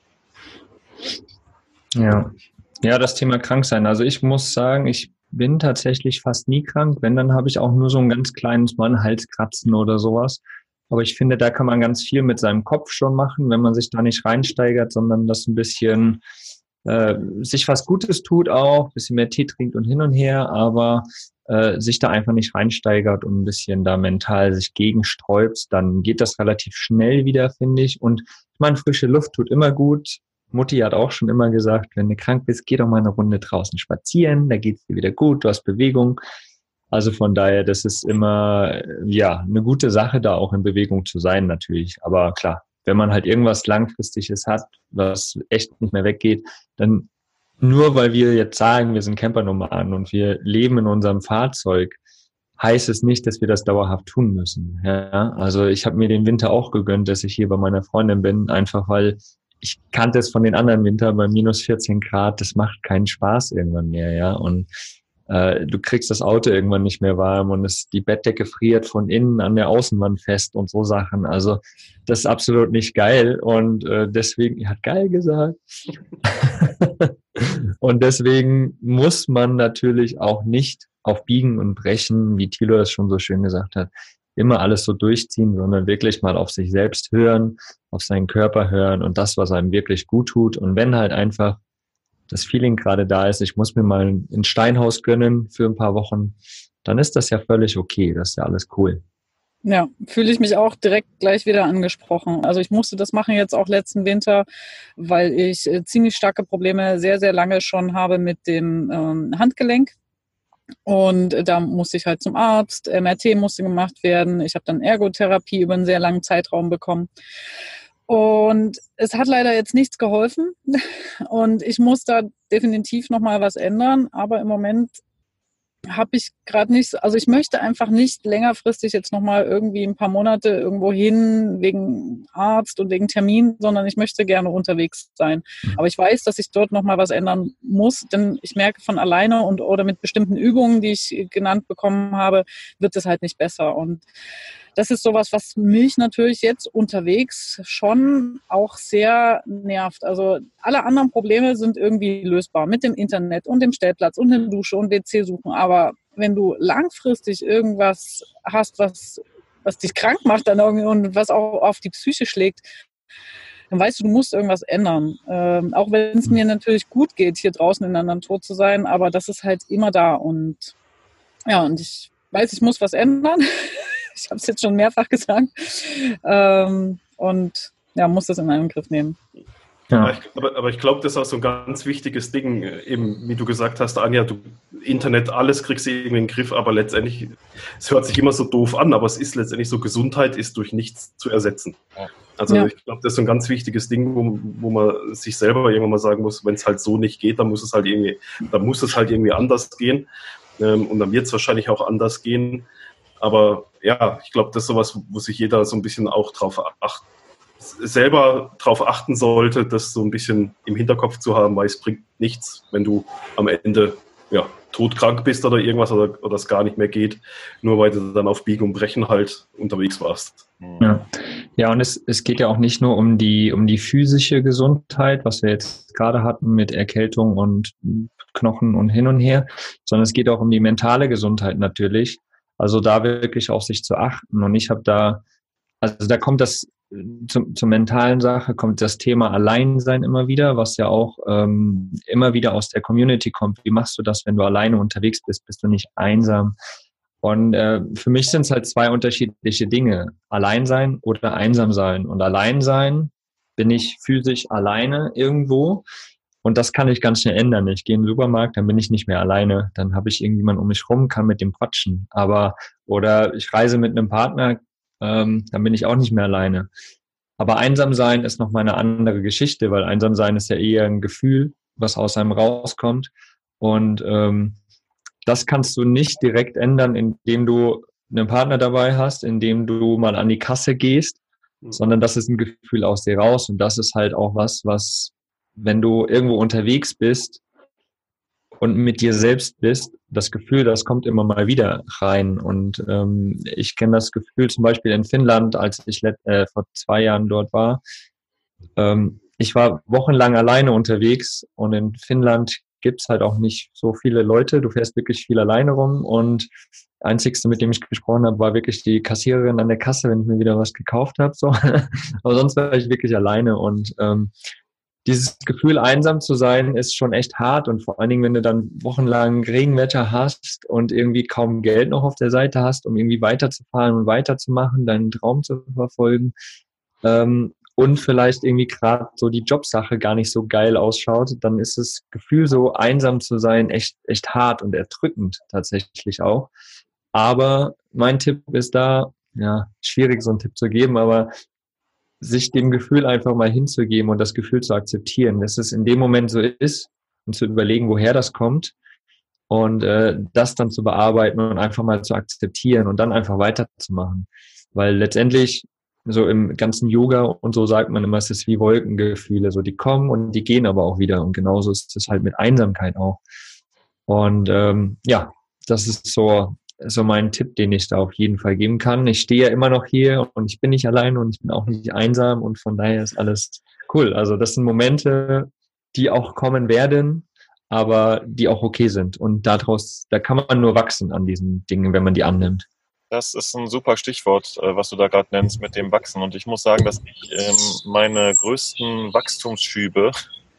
Ja, ja, das Thema Kranksein. Also ich muss sagen, ich bin tatsächlich fast nie krank. Wenn, dann habe ich auch nur so ein ganz kleines Mal ein Halskratzen oder sowas. Aber ich finde, da kann man ganz viel mit seinem Kopf schon machen, wenn man sich da nicht reinsteigert, sondern das ein bisschen äh, sich was Gutes tut auch, ein bisschen mehr Tee trinkt und hin und her, aber äh, sich da einfach nicht reinsteigert und ein bisschen da mental sich gegensträubt, dann geht das relativ schnell wieder, finde ich. Und ich meine, frische Luft tut immer gut. Mutti hat auch schon immer gesagt, wenn du krank bist, geh doch mal eine Runde draußen spazieren, da geht's dir wieder gut, du hast Bewegung. Also von daher, das ist immer ja eine gute Sache, da auch in Bewegung zu sein natürlich. Aber klar, wenn man halt irgendwas Langfristiges hat, was echt nicht mehr weggeht, dann nur weil wir jetzt sagen, wir sind Campernomaden und wir leben in unserem Fahrzeug, heißt es nicht, dass wir das dauerhaft tun müssen. Ja, also ich habe mir den Winter auch gegönnt, dass ich hier bei meiner Freundin bin, einfach weil ich kannte es von den anderen Winter bei minus vierzehn Grad, das macht keinen Spaß irgendwann mehr, ja. Und äh, du kriegst das Auto irgendwann nicht mehr warm und es, die Bettdecke friert von innen an der Außenwand fest und so Sachen. Also das ist absolut nicht geil und äh, deswegen, er hat geil gesagt. Und deswegen muss man natürlich auch nicht auf Biegen und Brechen, wie Thilo das schon so schön gesagt hat, immer alles so durchziehen, sondern wirklich mal auf sich selbst hören, auf seinen Körper hören und das, was einem wirklich gut tut. Und wenn halt einfach das Feeling gerade da ist, ich muss mir mal ein Steinhaus gönnen für ein paar Wochen, dann ist das ja völlig okay, das ist ja alles cool. Ja, fühle ich mich auch direkt gleich wieder angesprochen. Also ich musste das machen jetzt auch letzten Winter, weil ich äh, ziemlich starke Probleme sehr, sehr lange schon habe mit dem ähm, Handgelenk. Und äh, da musste ich halt zum Arzt, M R T musste gemacht werden. Ich habe dann Ergotherapie über einen sehr langen Zeitraum bekommen. Und es hat leider jetzt nichts geholfen. Und ich muss da definitiv nochmal was ändern. Aber im Moment habe ich gerade nicht, also ich möchte einfach nicht längerfristig jetzt nochmal irgendwie ein paar Monate irgendwo hin wegen Arzt und wegen Termin, sondern ich möchte gerne unterwegs sein. Aber ich weiß, dass ich dort nochmal was ändern muss, denn ich merke von alleine und oder mit bestimmten Übungen, die ich genannt bekommen habe, wird es halt nicht besser. Und das ist sowas, was mich natürlich jetzt unterwegs schon auch sehr nervt. Also alle anderen Probleme sind irgendwie lösbar mit dem Internet und dem Stellplatz und der Dusche und W C suchen. Aber wenn du langfristig irgendwas hast, was, was dich krank macht dann irgendwie und was auch auf die Psyche schlägt, dann weißt du, du musst irgendwas ändern. Ähm, auch wenn es mir natürlich gut geht, hier draußen in der Natur zu sein, aber das ist halt immer da. Und ja, und ich weiß, ich muss was ändern. Ich habe es jetzt schon mehrfach gesagt ähm, und ja, muss das in einen Griff nehmen. Ja. Ich, aber, aber ich glaube, das ist auch so ein ganz wichtiges Ding, eben wie du gesagt hast, Anja, du Internet, alles kriegst du irgendwie in den Griff, aber letztendlich, es hört sich immer so doof an, aber es ist letztendlich so, Gesundheit ist durch nichts zu ersetzen. Also ja. Ich glaube, das ist so ein ganz wichtiges Ding, wo, wo man sich selber irgendwann mal sagen muss, wenn es halt so nicht geht, dann muss es halt irgendwie, dann muss es halt irgendwie anders gehen ähm, und dann wird es wahrscheinlich auch anders gehen. Aber ja, ich glaube, das ist sowas, wo sich jeder so ein bisschen auch drauf acht, selber drauf achten sollte, das so ein bisschen im Hinterkopf zu haben, weil es bringt nichts, wenn du am Ende ja, todkrank bist oder irgendwas oder, oder es gar nicht mehr geht, nur weil du dann auf Biegen und Brechen halt unterwegs warst. Ja, ja und es, es geht ja auch nicht nur um die, um die physische Gesundheit, was wir jetzt gerade hatten mit Erkältung und Knochen und hin und her, sondern es geht auch um die mentale Gesundheit natürlich. Also da wirklich auf sich zu achten. Und ich habe da, also da kommt das zum, zur mentalen Sache, kommt das Thema Alleinsein immer wieder, was ja auch ähm, immer wieder aus der Community kommt. Wie machst du das, wenn du alleine unterwegs bist? Bist du nicht einsam? Und äh, für mich sind es halt zwei unterschiedliche Dinge. Alleinsein oder einsam sein. Und Alleinsein bin ich physisch alleine irgendwo. Und das kann ich ganz schnell ändern. Ich gehe in den Supermarkt, dann bin ich nicht mehr alleine. Dann habe ich irgendjemanden um mich rum, kann mit dem quatschen. Aber, oder ich reise mit einem Partner, ähm, dann bin ich auch nicht mehr alleine. Aber einsam sein ist nochmal eine andere Geschichte, weil einsam sein ist ja eher ein Gefühl, was aus einem rauskommt. Und ähm, das kannst du nicht direkt ändern, indem du einen Partner dabei hast, indem du mal an die Kasse gehst, sondern das ist ein Gefühl aus dir raus. Und das ist halt auch was, was wenn du irgendwo unterwegs bist und mit dir selbst bist, das Gefühl, das kommt immer mal wieder rein. Und ähm, ich kenne das Gefühl zum Beispiel in Finnland, als ich äh, vor zwei Jahren dort war. Ähm, ich war wochenlang alleine unterwegs und in Finnland gibt's halt auch nicht so viele Leute. Du fährst wirklich viel alleine rum und der Einzigste, mit dem ich gesprochen habe, war wirklich die Kassiererin an der Kasse, wenn ich mir wieder was gekauft habe. So. Aber sonst war ich wirklich alleine und ähm, dieses Gefühl, einsam zu sein, ist schon echt hart und vor allen Dingen, wenn du dann wochenlang Regenwetter hast und irgendwie kaum Geld noch auf der Seite hast, um irgendwie weiterzufahren und weiterzumachen, deinen Traum zu verfolgen ähm, und vielleicht irgendwie gerade so die Jobsache gar nicht so geil ausschaut, dann ist das Gefühl, so einsam zu sein, echt, echt hart und erdrückend tatsächlich auch. Aber mein Tipp ist da, ja, schwierig so einen Tipp zu geben, aber sich dem Gefühl einfach mal hinzugeben und das Gefühl zu akzeptieren, dass es in dem Moment so ist und zu überlegen, woher das kommt und äh, das dann zu bearbeiten und einfach mal zu akzeptieren und dann einfach weiterzumachen. Weil letztendlich so im ganzen Yoga und so sagt man immer, es ist wie Wolkengefühle, so die kommen und die gehen aber auch wieder und genauso ist es halt mit Einsamkeit auch. Und ähm, ja, das ist so, so mein Tipp, den ich da auf jeden Fall geben kann. Ich stehe ja immer noch hier und ich bin nicht allein und ich bin auch nicht einsam und von daher ist alles cool. Also das sind Momente, die auch kommen werden, aber die auch okay sind. Und daraus, da kann man nur wachsen an diesen Dingen, wenn man die annimmt. Das ist ein super Stichwort, was du da gerade nennst mit dem Wachsen. Und ich muss sagen, dass ich ähm, meine größten Wachstumsschübe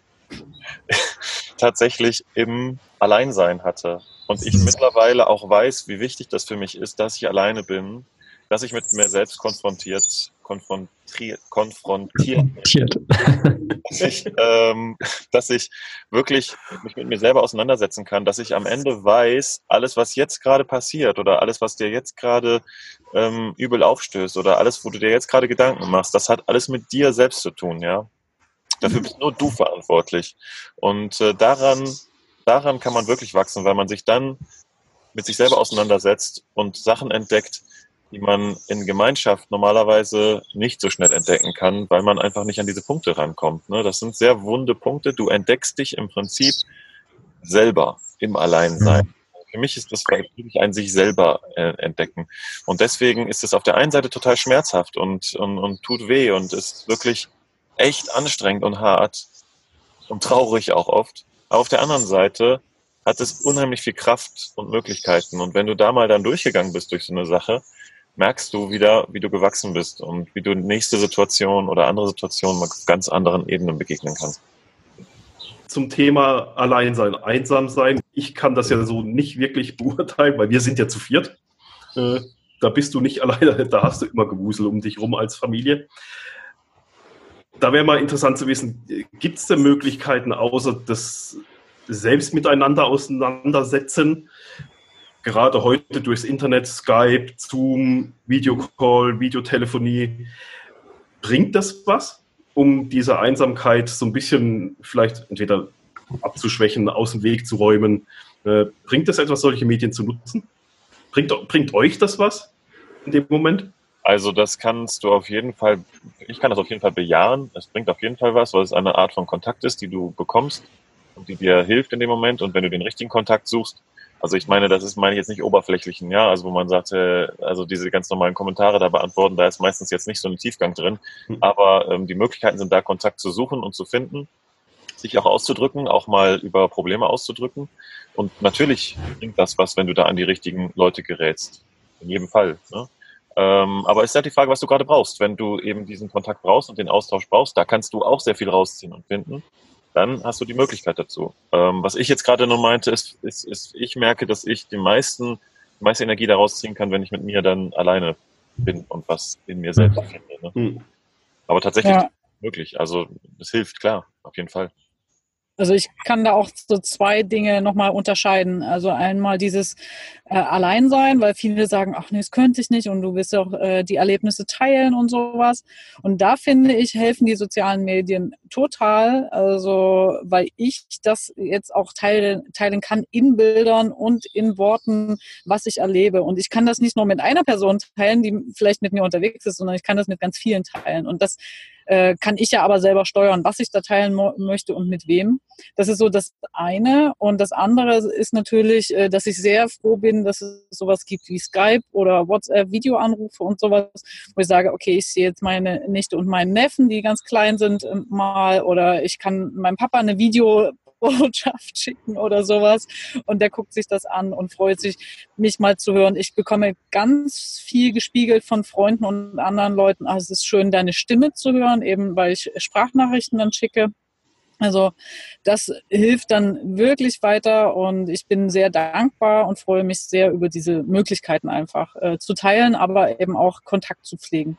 tatsächlich im Alleinsein hatte. Und ich mittlerweile auch weiß, wie wichtig das für mich ist, dass ich alleine bin, dass ich mit mir selbst konfrontiert, konfrontiert, konfrontiert bin. dass ich, ähm, dass ich wirklich mich mit mir selber auseinandersetzen kann, dass ich am Ende weiß, alles, was jetzt gerade passiert oder alles, was dir jetzt gerade ähm, übel aufstößt oder alles, wo du dir jetzt gerade Gedanken machst, das hat alles mit dir selbst zu tun, ja. Dafür bist nur du verantwortlich. Und äh, daran, daran kann man wirklich wachsen, weil man sich dann mit sich selber auseinandersetzt und Sachen entdeckt, die man in Gemeinschaft normalerweise nicht so schnell entdecken kann, weil man einfach nicht an diese Punkte rankommt. Ne? Das sind sehr wunde Punkte. Du entdeckst dich im Prinzip selber im Alleinsein. Mhm. Für mich ist das wirklich ein sich selber äh, entdecken. Und deswegen ist es auf der einen Seite total schmerzhaft und, und, und tut weh und ist wirklich echt anstrengend und hart und traurig auch oft. Aber auf der anderen Seite hat es unheimlich viel Kraft und Möglichkeiten. Und wenn du da mal dann durchgegangen bist durch so eine Sache, merkst du wieder, wie du gewachsen bist und wie du nächste Situation oder andere Situationen auf ganz anderen Ebenen begegnen kannst. Zum Thema Alleinsein, einsam sein. Ich kann das ja so nicht wirklich beurteilen, weil wir sind ja zu viert. Äh, da bist du nicht alleine, da hast du immer Gewusel um dich rum als Familie. Da wäre mal interessant zu wissen, gibt es denn Möglichkeiten, außer das selbst miteinander auseinandersetzen, gerade heute durchs Internet, Skype, Zoom, Videocall, Videotelefonie, bringt das was, um diese Einsamkeit so ein bisschen vielleicht entweder abzuschwächen, aus dem Weg zu räumen? Äh, bringt es etwas, solche Medien zu nutzen? Bringt, bringt euch das was in dem Moment? Also das kannst du auf jeden Fall, ich kann das auf jeden Fall bejahen. Es bringt auf jeden Fall was, weil es eine Art von Kontakt ist, die du bekommst und die dir hilft in dem Moment. Und wenn du den richtigen Kontakt suchst, also ich meine, das ist, meine ich jetzt nicht oberflächlichen, ja, also wo man sagt, also diese ganz normalen Kommentare da beantworten, da ist meistens jetzt nicht so ein Tiefgang drin, aber ähm, die Möglichkeiten sind da, Kontakt zu suchen und zu finden, sich auch auszudrücken, auch mal über Probleme auszudrücken. Und natürlich bringt das was, wenn du da an die richtigen Leute gerätst. In jedem Fall, ne? Ähm, aber es ist halt die Frage, was du gerade brauchst. Wenn du eben diesen Kontakt brauchst und den Austausch brauchst, da kannst du auch sehr viel rausziehen und finden. Dann hast du die Möglichkeit dazu. Ähm, was ich jetzt gerade nur meinte, ist, ist, ist, ich merke, dass ich die meisten, die meiste Energie daraus ziehen kann, wenn ich mit mir dann alleine bin und was in mir selbst finde. Ne? Mhm. Aber tatsächlich ja. möglich. Also es hilft, klar, auf jeden Fall. Also ich kann da auch so zwei Dinge nochmal unterscheiden. Also einmal dieses äh, Alleinsein, weil viele sagen, ach nee, das könnte ich nicht und du willst ja auch äh, die Erlebnisse teilen und sowas. Und da finde ich, helfen die sozialen Medien total, also weil ich das jetzt auch teilen, teilen kann in Bildern und in Worten, was ich erlebe. Und ich kann das nicht nur mit einer Person teilen, die vielleicht mit mir unterwegs ist, sondern ich kann das mit ganz vielen teilen. Und das äh, kann ich ja aber selber steuern, was ich da teilen mo- möchte und mit wem. Das ist so das eine. Und das andere ist natürlich, äh, dass ich sehr froh bin, dass es sowas gibt wie Skype oder WhatsApp, Videoanrufe und sowas, wo ich sage, okay, ich sehe jetzt meine Nichte und meinen Neffen, die ganz klein sind, mal, oder ich kann meinem Papa eine Videobotschaft schicken oder sowas und der guckt sich das an und freut sich, mich mal zu hören. Ich bekomme ganz viel gespiegelt von Freunden und anderen Leuten. Also es ist schön, deine Stimme zu hören, eben weil ich Sprachnachrichten dann schicke. Also das hilft dann wirklich weiter und ich bin sehr dankbar und freue mich sehr über diese Möglichkeiten einfach äh, zu teilen, aber eben auch Kontakt zu pflegen.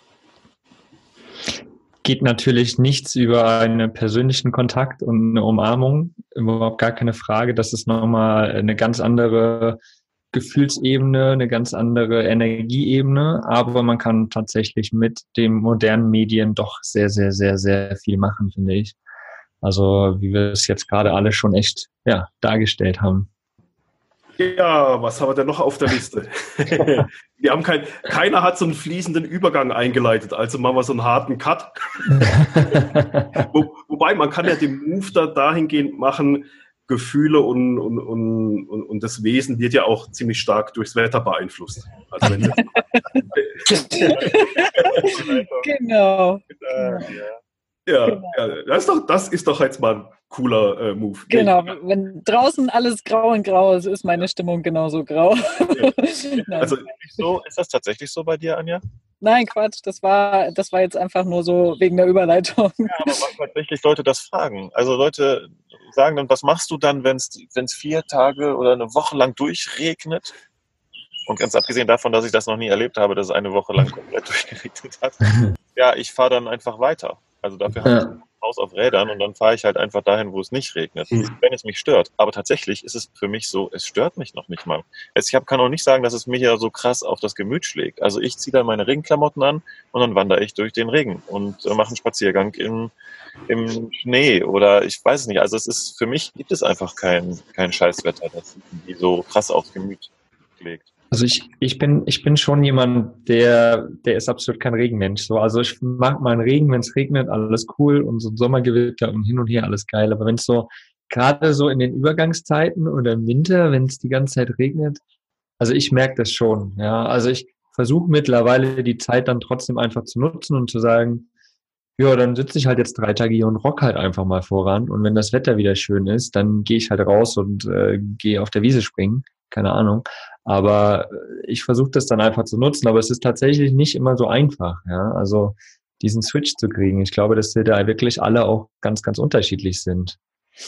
Geht natürlich nichts über einen persönlichen Kontakt und eine Umarmung, überhaupt gar keine Frage. Das ist nochmal eine ganz andere Gefühlsebene, eine ganz andere Energieebene, aber man kann tatsächlich mit den modernen Medien doch sehr, sehr, sehr, sehr viel machen, finde ich. Also wie wir es jetzt gerade alle schon echt ja, dargestellt haben. Ja, was haben wir denn noch auf der Liste? Wir haben kein, keiner hat so einen fließenden Übergang eingeleitet, also machen wir so einen harten Cut. Wo, wobei, man kann ja den Move da dahingehend machen, Gefühle und, und, und, und das Wesen wird ja auch ziemlich stark durchs Wetter beeinflusst. Also wenn genau. ja, genau. ja das, ist doch, das ist doch jetzt mal ein cooler äh, Move. Genau, wenn draußen alles grau und grau ist, ist meine Stimmung genauso grau. Nein. Also so, ist das tatsächlich so bei dir, Anja? Nein, Quatsch, das war, das war jetzt einfach nur so wegen der Überleitung. Ja, aber manchmal tatsächlich Leute das fragen. Also Leute sagen dann, was machst du dann, wenn es vier Tage oder eine Woche lang durchregnet? Und ganz abgesehen davon, dass ich das noch nie erlebt habe, dass es eine Woche lang komplett durchgeregnet hat. Ja, ich fahre dann einfach weiter. Also dafür habe ich ein Haus auf Rädern und dann fahre ich halt einfach dahin, wo es nicht regnet, mhm. wenn es mich stört. Aber tatsächlich ist es für mich so, es stört mich noch nicht mal. Ich hab, kann auch nicht sagen, dass es mich ja so krass auf das Gemüt schlägt. Also ich ziehe dann meine Regenklamotten an und dann wandere ich durch den Regen und äh, mache einen Spaziergang im, im Schnee oder ich weiß es nicht. Also es ist, für mich gibt es einfach kein, kein Scheißwetter, das irgendwie so krass aufs Gemüt schlägt. Also ich, ich bin, ich bin schon jemand, der, der ist absolut kein Regenmensch. So, also ich mag mal einen Regen, wenn es regnet, alles cool und so ein Sommergewitter und hin und her alles geil. Aber wenn es so, gerade so in den Übergangszeiten oder im Winter, wenn es die ganze Zeit regnet, also ich merke das schon, ja. Also ich versuche mittlerweile die Zeit dann trotzdem einfach zu nutzen und zu sagen, ja, dann sitze ich halt jetzt drei Tage hier und rock halt einfach mal voran. Und wenn das Wetter wieder schön ist, dann gehe ich halt raus und äh, gehe auf der Wiese springen. Keine Ahnung. Aber ich versuche das dann einfach zu nutzen. Aber es ist tatsächlich nicht immer so einfach, ja. Also diesen Switch zu kriegen. Ich glaube, dass wir da wirklich alle auch ganz, ganz unterschiedlich sind.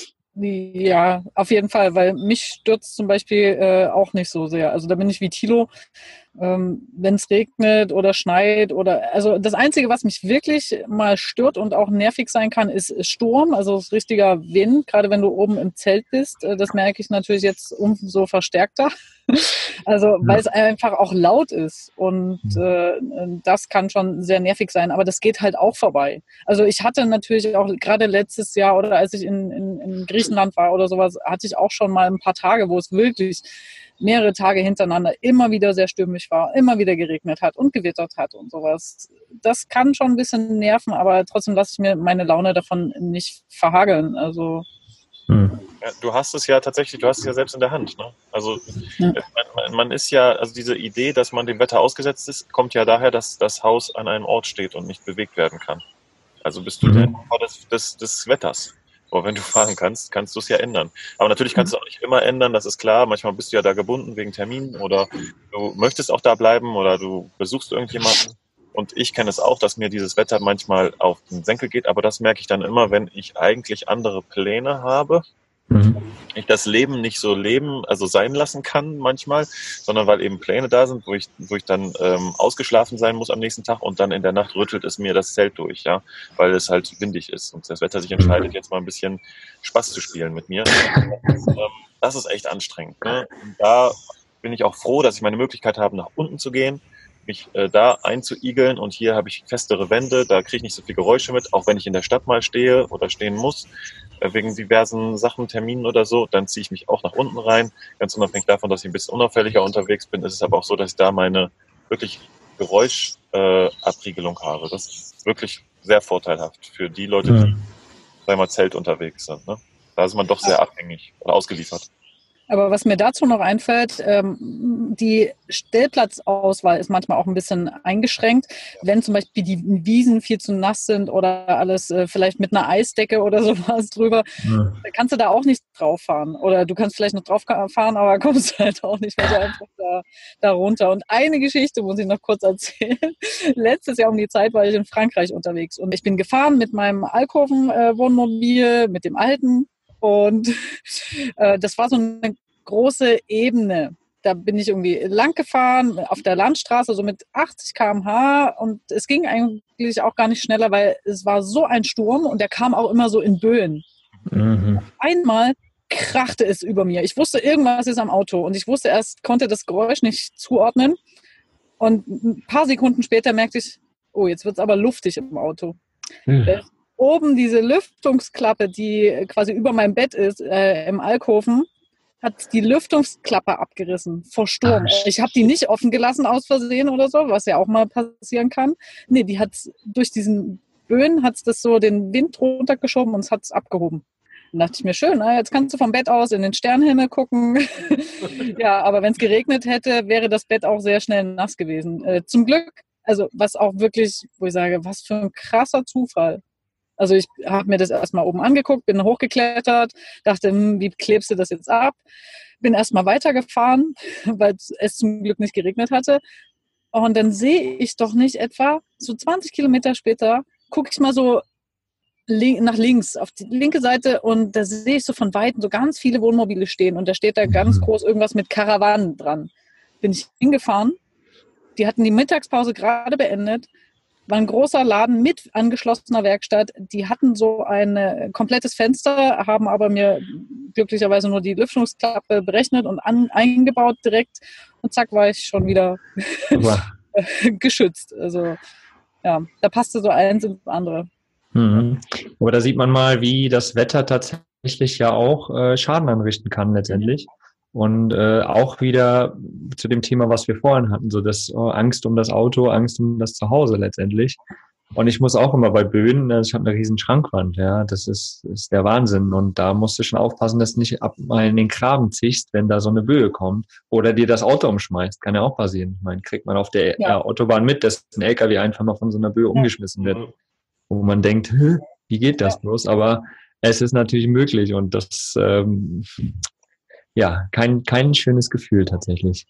Ja, auf jeden Fall, weil mich stürzt zum Beispiel äh, auch nicht so sehr. Also da bin ich wie Thilo, ähm, wenn es regnet oder schneit oder, also das Einzige, was mich wirklich mal stört und auch nervig sein kann, ist Sturm, also das richtiger Wind, gerade wenn du oben im Zelt bist. Äh, das merke ich natürlich jetzt umso verstärkter. Also weil es einfach auch laut ist und äh, das kann schon sehr nervig sein, aber das geht halt auch vorbei. Also ich hatte natürlich auch gerade letztes Jahr oder als ich in, in, in Griechenland war oder sowas, hatte ich auch schon mal ein paar Tage, wo es wirklich mehrere Tage hintereinander immer wieder sehr stürmisch war, immer wieder geregnet hat und gewittert hat und sowas. Das kann schon ein bisschen nerven, aber trotzdem lasse ich mir meine Laune davon nicht verhageln. Also hm. Ja, du hast es ja tatsächlich, du hast es ja selbst in der Hand. Ne? Also ja. man, man ist ja, also diese Idee, dass man dem Wetter ausgesetzt ist, kommt ja daher, dass das Haus an einem Ort steht und nicht bewegt werden kann. Also bist du mhm. der Opfer des, des, des Wetters. Aber wenn du fahren kannst, kannst du es ja ändern. Aber natürlich kannst du es auch nicht immer ändern, das ist klar. Manchmal bist du ja da gebunden wegen Terminen oder du möchtest auch da bleiben oder du besuchst irgendjemanden. Und ich kenne es auch, dass mir dieses Wetter manchmal auf den Senkel geht, aber das merke ich dann immer, wenn ich eigentlich andere Pläne habe, mhm. ich das Leben nicht so leben, also sein lassen kann manchmal, sondern weil eben Pläne da sind, wo ich, wo ich dann ähm, ausgeschlafen sein muss am nächsten Tag und dann in der Nacht rüttelt es mir das Zelt durch, ja, weil es halt windig ist und das Wetter sich entscheidet, jetzt mal ein bisschen Spaß zu spielen mit mir. Das, ähm, das ist echt anstrengend. Ne? Und da bin ich auch froh, dass ich meine Möglichkeit habe, nach unten zu gehen, mich äh, da einzuigeln und hier habe ich festere Wände, da kriege ich nicht so viel Geräusche mit, auch wenn ich in der Stadt mal stehe oder stehen muss, äh, wegen diversen Sachen, Terminen oder so, dann ziehe ich mich auch nach unten rein, ganz unabhängig davon, dass ich ein bisschen unauffälliger unterwegs bin, ist es aber auch so, dass ich da meine wirklich Geräuschabriegelung äh, habe. Das ist wirklich sehr vorteilhaft für die Leute, die, sagen wir mal, Zelt unterwegs sind. Ne? Da ist man doch sehr abhängig oder ausgeliefert. Aber was mir dazu noch einfällt, ähm, die Stellplatzauswahl ist manchmal auch ein bisschen eingeschränkt. Wenn zum Beispiel die Wiesen viel zu nass sind oder alles äh, vielleicht mit einer Eisdecke oder sowas drüber, ja. dann kannst du da auch nicht drauf fahren. Oder du kannst vielleicht noch drauf fahren, aber kommst halt auch nicht mehr so einfach da, da runter. Und eine Geschichte muss ich noch kurz erzählen. Letztes Jahr um die Zeit war ich in Frankreich unterwegs und ich bin gefahren mit meinem Alkoven-Wohnmobil, äh, mit dem alten. Und äh, das war so eine große Ebene. Da bin ich irgendwie lang gefahren auf der Landstraße, so mit achtzig Kilometer pro Stunde und es ging eigentlich auch gar nicht schneller, weil es war so ein Sturm und der kam auch immer so in Böen. Mhm. Einmal krachte es über mir. Ich wusste, irgendwas ist am Auto und ich wusste erst, konnte das Geräusch nicht zuordnen und ein paar Sekunden später merkte ich, oh, jetzt wird es aber luftig im Auto. Mhm. Äh, Oben diese Lüftungsklappe, die quasi über meinem Bett ist, äh, im Alkoven, hat die Lüftungsklappe abgerissen vor Sturm. Ach, ich habe die nicht offen gelassen aus Versehen oder so, was ja auch mal passieren kann. Nee, die hat durch diesen Böen hat's das so den Wind runtergeschoben und es hat es abgehoben. Dann dachte ich mir, schön, na, jetzt kannst du vom Bett aus in den Sternenhimmel gucken. Ja, aber wenn es geregnet hätte, wäre das Bett auch sehr schnell nass gewesen. Äh, zum Glück, also was auch wirklich, wo ich sage, was für ein krasser Zufall. Also ich habe mir das erstmal oben angeguckt, bin hochgeklettert, dachte, hm, wie klebst du das jetzt ab? Bin erstmal weitergefahren, weil es zum Glück nicht geregnet hatte. Und dann sehe ich doch nicht etwa, so zwanzig Kilometer später, gucke ich mal so nach links, auf die linke Seite, und da sehe ich so von Weitem so ganz viele Wohnmobile stehen und da steht da ganz groß irgendwas mit Karawanen dran. Bin ich hingefahren, die hatten die Mittagspause gerade beendet, war ein großer Laden mit angeschlossener Werkstatt, die hatten so ein komplettes Fenster, haben aber mir glücklicherweise nur die Lüftungsklappe berechnet und an, eingebaut direkt, und zack, war ich schon wieder geschützt. Also ja, da passte so eins ins andere. Mhm. Aber da sieht man mal, wie das Wetter tatsächlich ja auch äh, Schaden anrichten kann letztendlich. Und äh, auch wieder zu dem Thema, was wir vorhin hatten, so das oh, Angst um das Auto, Angst um das Zuhause letztendlich. Und ich muss auch immer bei Böen, ich habe eine riesen Schrankwand, ja, das ist, ist der Wahnsinn. Und da musst du schon aufpassen, dass du nicht ab mal in den Graben ziehst, wenn da so eine Böe kommt oder dir das Auto umschmeißt. Kann ja auch passieren. Ich meine, kriegt man auf der ja. Autobahn mit, dass ein L K W einfach mal von so einer Böe umgeschmissen wird. Wo man denkt, wie geht das bloß? Aber es ist natürlich möglich und das, ähm, ja, kein, kein schönes Gefühl tatsächlich.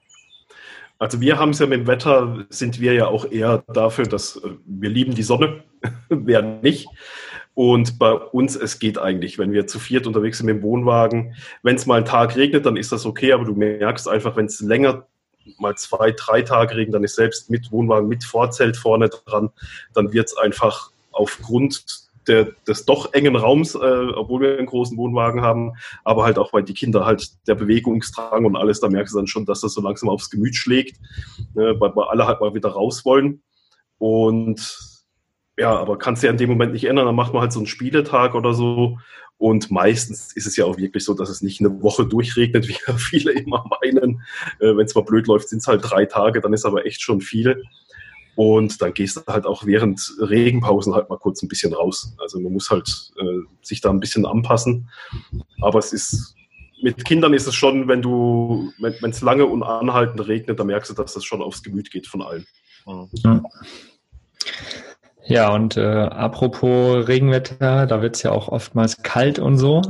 Also wir haben es ja mit dem Wetter, sind wir ja auch eher dafür, dass wir lieben die Sonne, wer nicht. Und bei uns, es geht eigentlich, wenn wir zu viert unterwegs sind mit dem Wohnwagen, wenn es mal einen Tag regnet, dann ist das okay, aber du merkst einfach, wenn es länger mal zwei, drei Tage regnet, dann ist selbst mit Wohnwagen, mit Vorzelt vorne dran, dann wird es einfach aufgrund der, des doch engen Raums, äh, obwohl wir einen großen Wohnwagen haben, aber halt auch, weil die Kinder halt der Bewegungsdrang und alles, da merkst du dann schon, dass das so langsam aufs Gemüt schlägt, äh, weil wir alle halt mal wieder raus wollen. Und ja, aber kannst du ja in dem Moment nicht ändern, dann macht man halt so einen Spieletag oder so. Und meistens ist es ja auch wirklich so, dass es nicht eine Woche durchregnet, wie viele immer meinen. Äh, wenn es mal blöd läuft, sind es halt drei Tage, dann ist aber echt schon viel. Und dann gehst du halt auch während Regenpausen halt mal kurz ein bisschen raus. Also man muss halt äh, sich da ein bisschen anpassen. Aber es ist, mit Kindern ist es schon, wenn du, wenn es lange und anhaltend regnet, dann merkst du, dass das schon aufs Gemüt geht von allen. Mhm. Ja, und äh, apropos Regenwetter, da wird es ja auch oftmals kalt und so.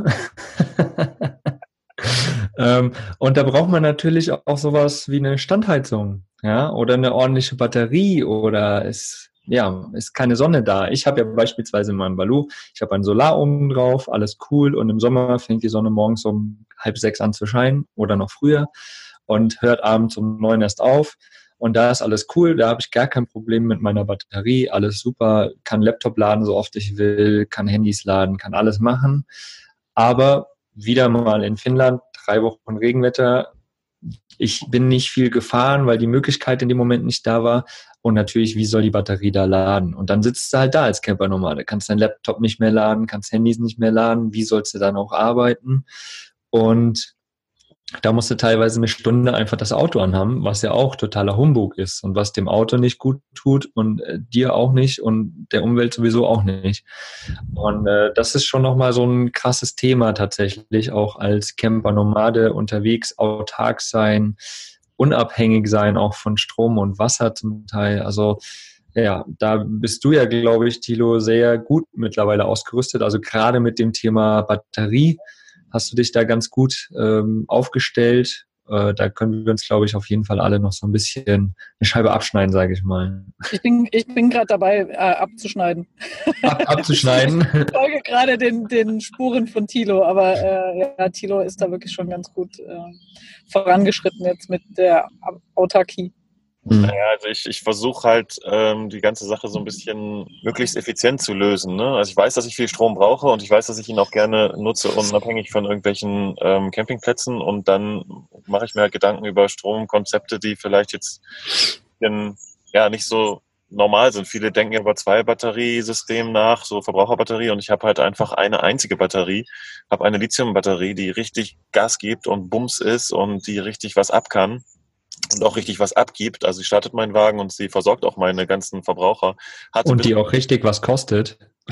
ähm, und da braucht man natürlich auch sowas wie eine Standheizung, ja, oder eine ordentliche Batterie, oder ist, ja, ist keine Sonne da. Ich habe ja beispielsweise in meinem Balu, ich habe einen Solarofen drauf, alles cool, und im Sommer fängt die Sonne morgens um halb sechs an zu scheinen oder noch früher und hört abends um neun erst auf. Und da ist alles cool, da habe ich gar kein Problem mit meiner Batterie, alles super, kann Laptop laden, so oft ich will, kann Handys laden, kann alles machen. Aber wieder mal in Finnland, drei Wochen Regenwetter, ich bin nicht viel gefahren, weil die Möglichkeit in dem Moment nicht da war. Und natürlich, wie soll die Batterie da laden? Und dann sitzt du halt da als Camper-Nomade, kannst deinen Laptop nicht mehr laden, kannst Handys nicht mehr laden, wie sollst du dann auch arbeiten? Und da musst du teilweise eine Stunde einfach das Auto anhaben, was ja auch totaler Humbug ist und was dem Auto nicht gut tut und äh, dir auch nicht und der Umwelt sowieso auch nicht. Und äh, das ist schon nochmal so ein krasses Thema tatsächlich, auch als Camper-Nomade unterwegs, autark sein, unabhängig sein, auch von Strom und Wasser zum Teil. Also ja, da bist du ja, glaube ich, Thilo, sehr gut mittlerweile ausgerüstet. Also gerade mit dem Thema Batterie hast du dich da ganz gut ähm, aufgestellt. Äh, da können wir uns, glaube ich, auf jeden Fall alle noch so ein bisschen eine Scheibe abschneiden, sage ich mal. Ich bin, ich bin gerade dabei, äh, abzuschneiden. Ab, abzuschneiden? Ich folge gerade den, den Spuren von Thilo, aber äh, ja, Thilo ist da wirklich schon ganz gut äh, vorangeschritten jetzt mit der Autarkie. Naja, also ich, ich versuche halt ähm, die ganze Sache so ein bisschen möglichst effizient zu lösen. Ne? Also ich weiß, dass ich viel Strom brauche und ich weiß, dass ich ihn auch gerne nutze, unabhängig von irgendwelchen ähm, Campingplätzen. Und dann mache ich mir halt Gedanken über Stromkonzepte, die vielleicht jetzt in, ja nicht so normal sind. Viele denken über zwei Batteriesystemen nach, so Verbraucherbatterie, und ich habe halt einfach eine einzige Batterie, habe eine Lithiumbatterie, die richtig Gas gibt und Bums ist und die richtig was ab kann. Und auch richtig was abgibt. Also sie startet meinen Wagen und sie versorgt auch meine ganzen Verbraucher. Hatte und die auch richtig was kostet.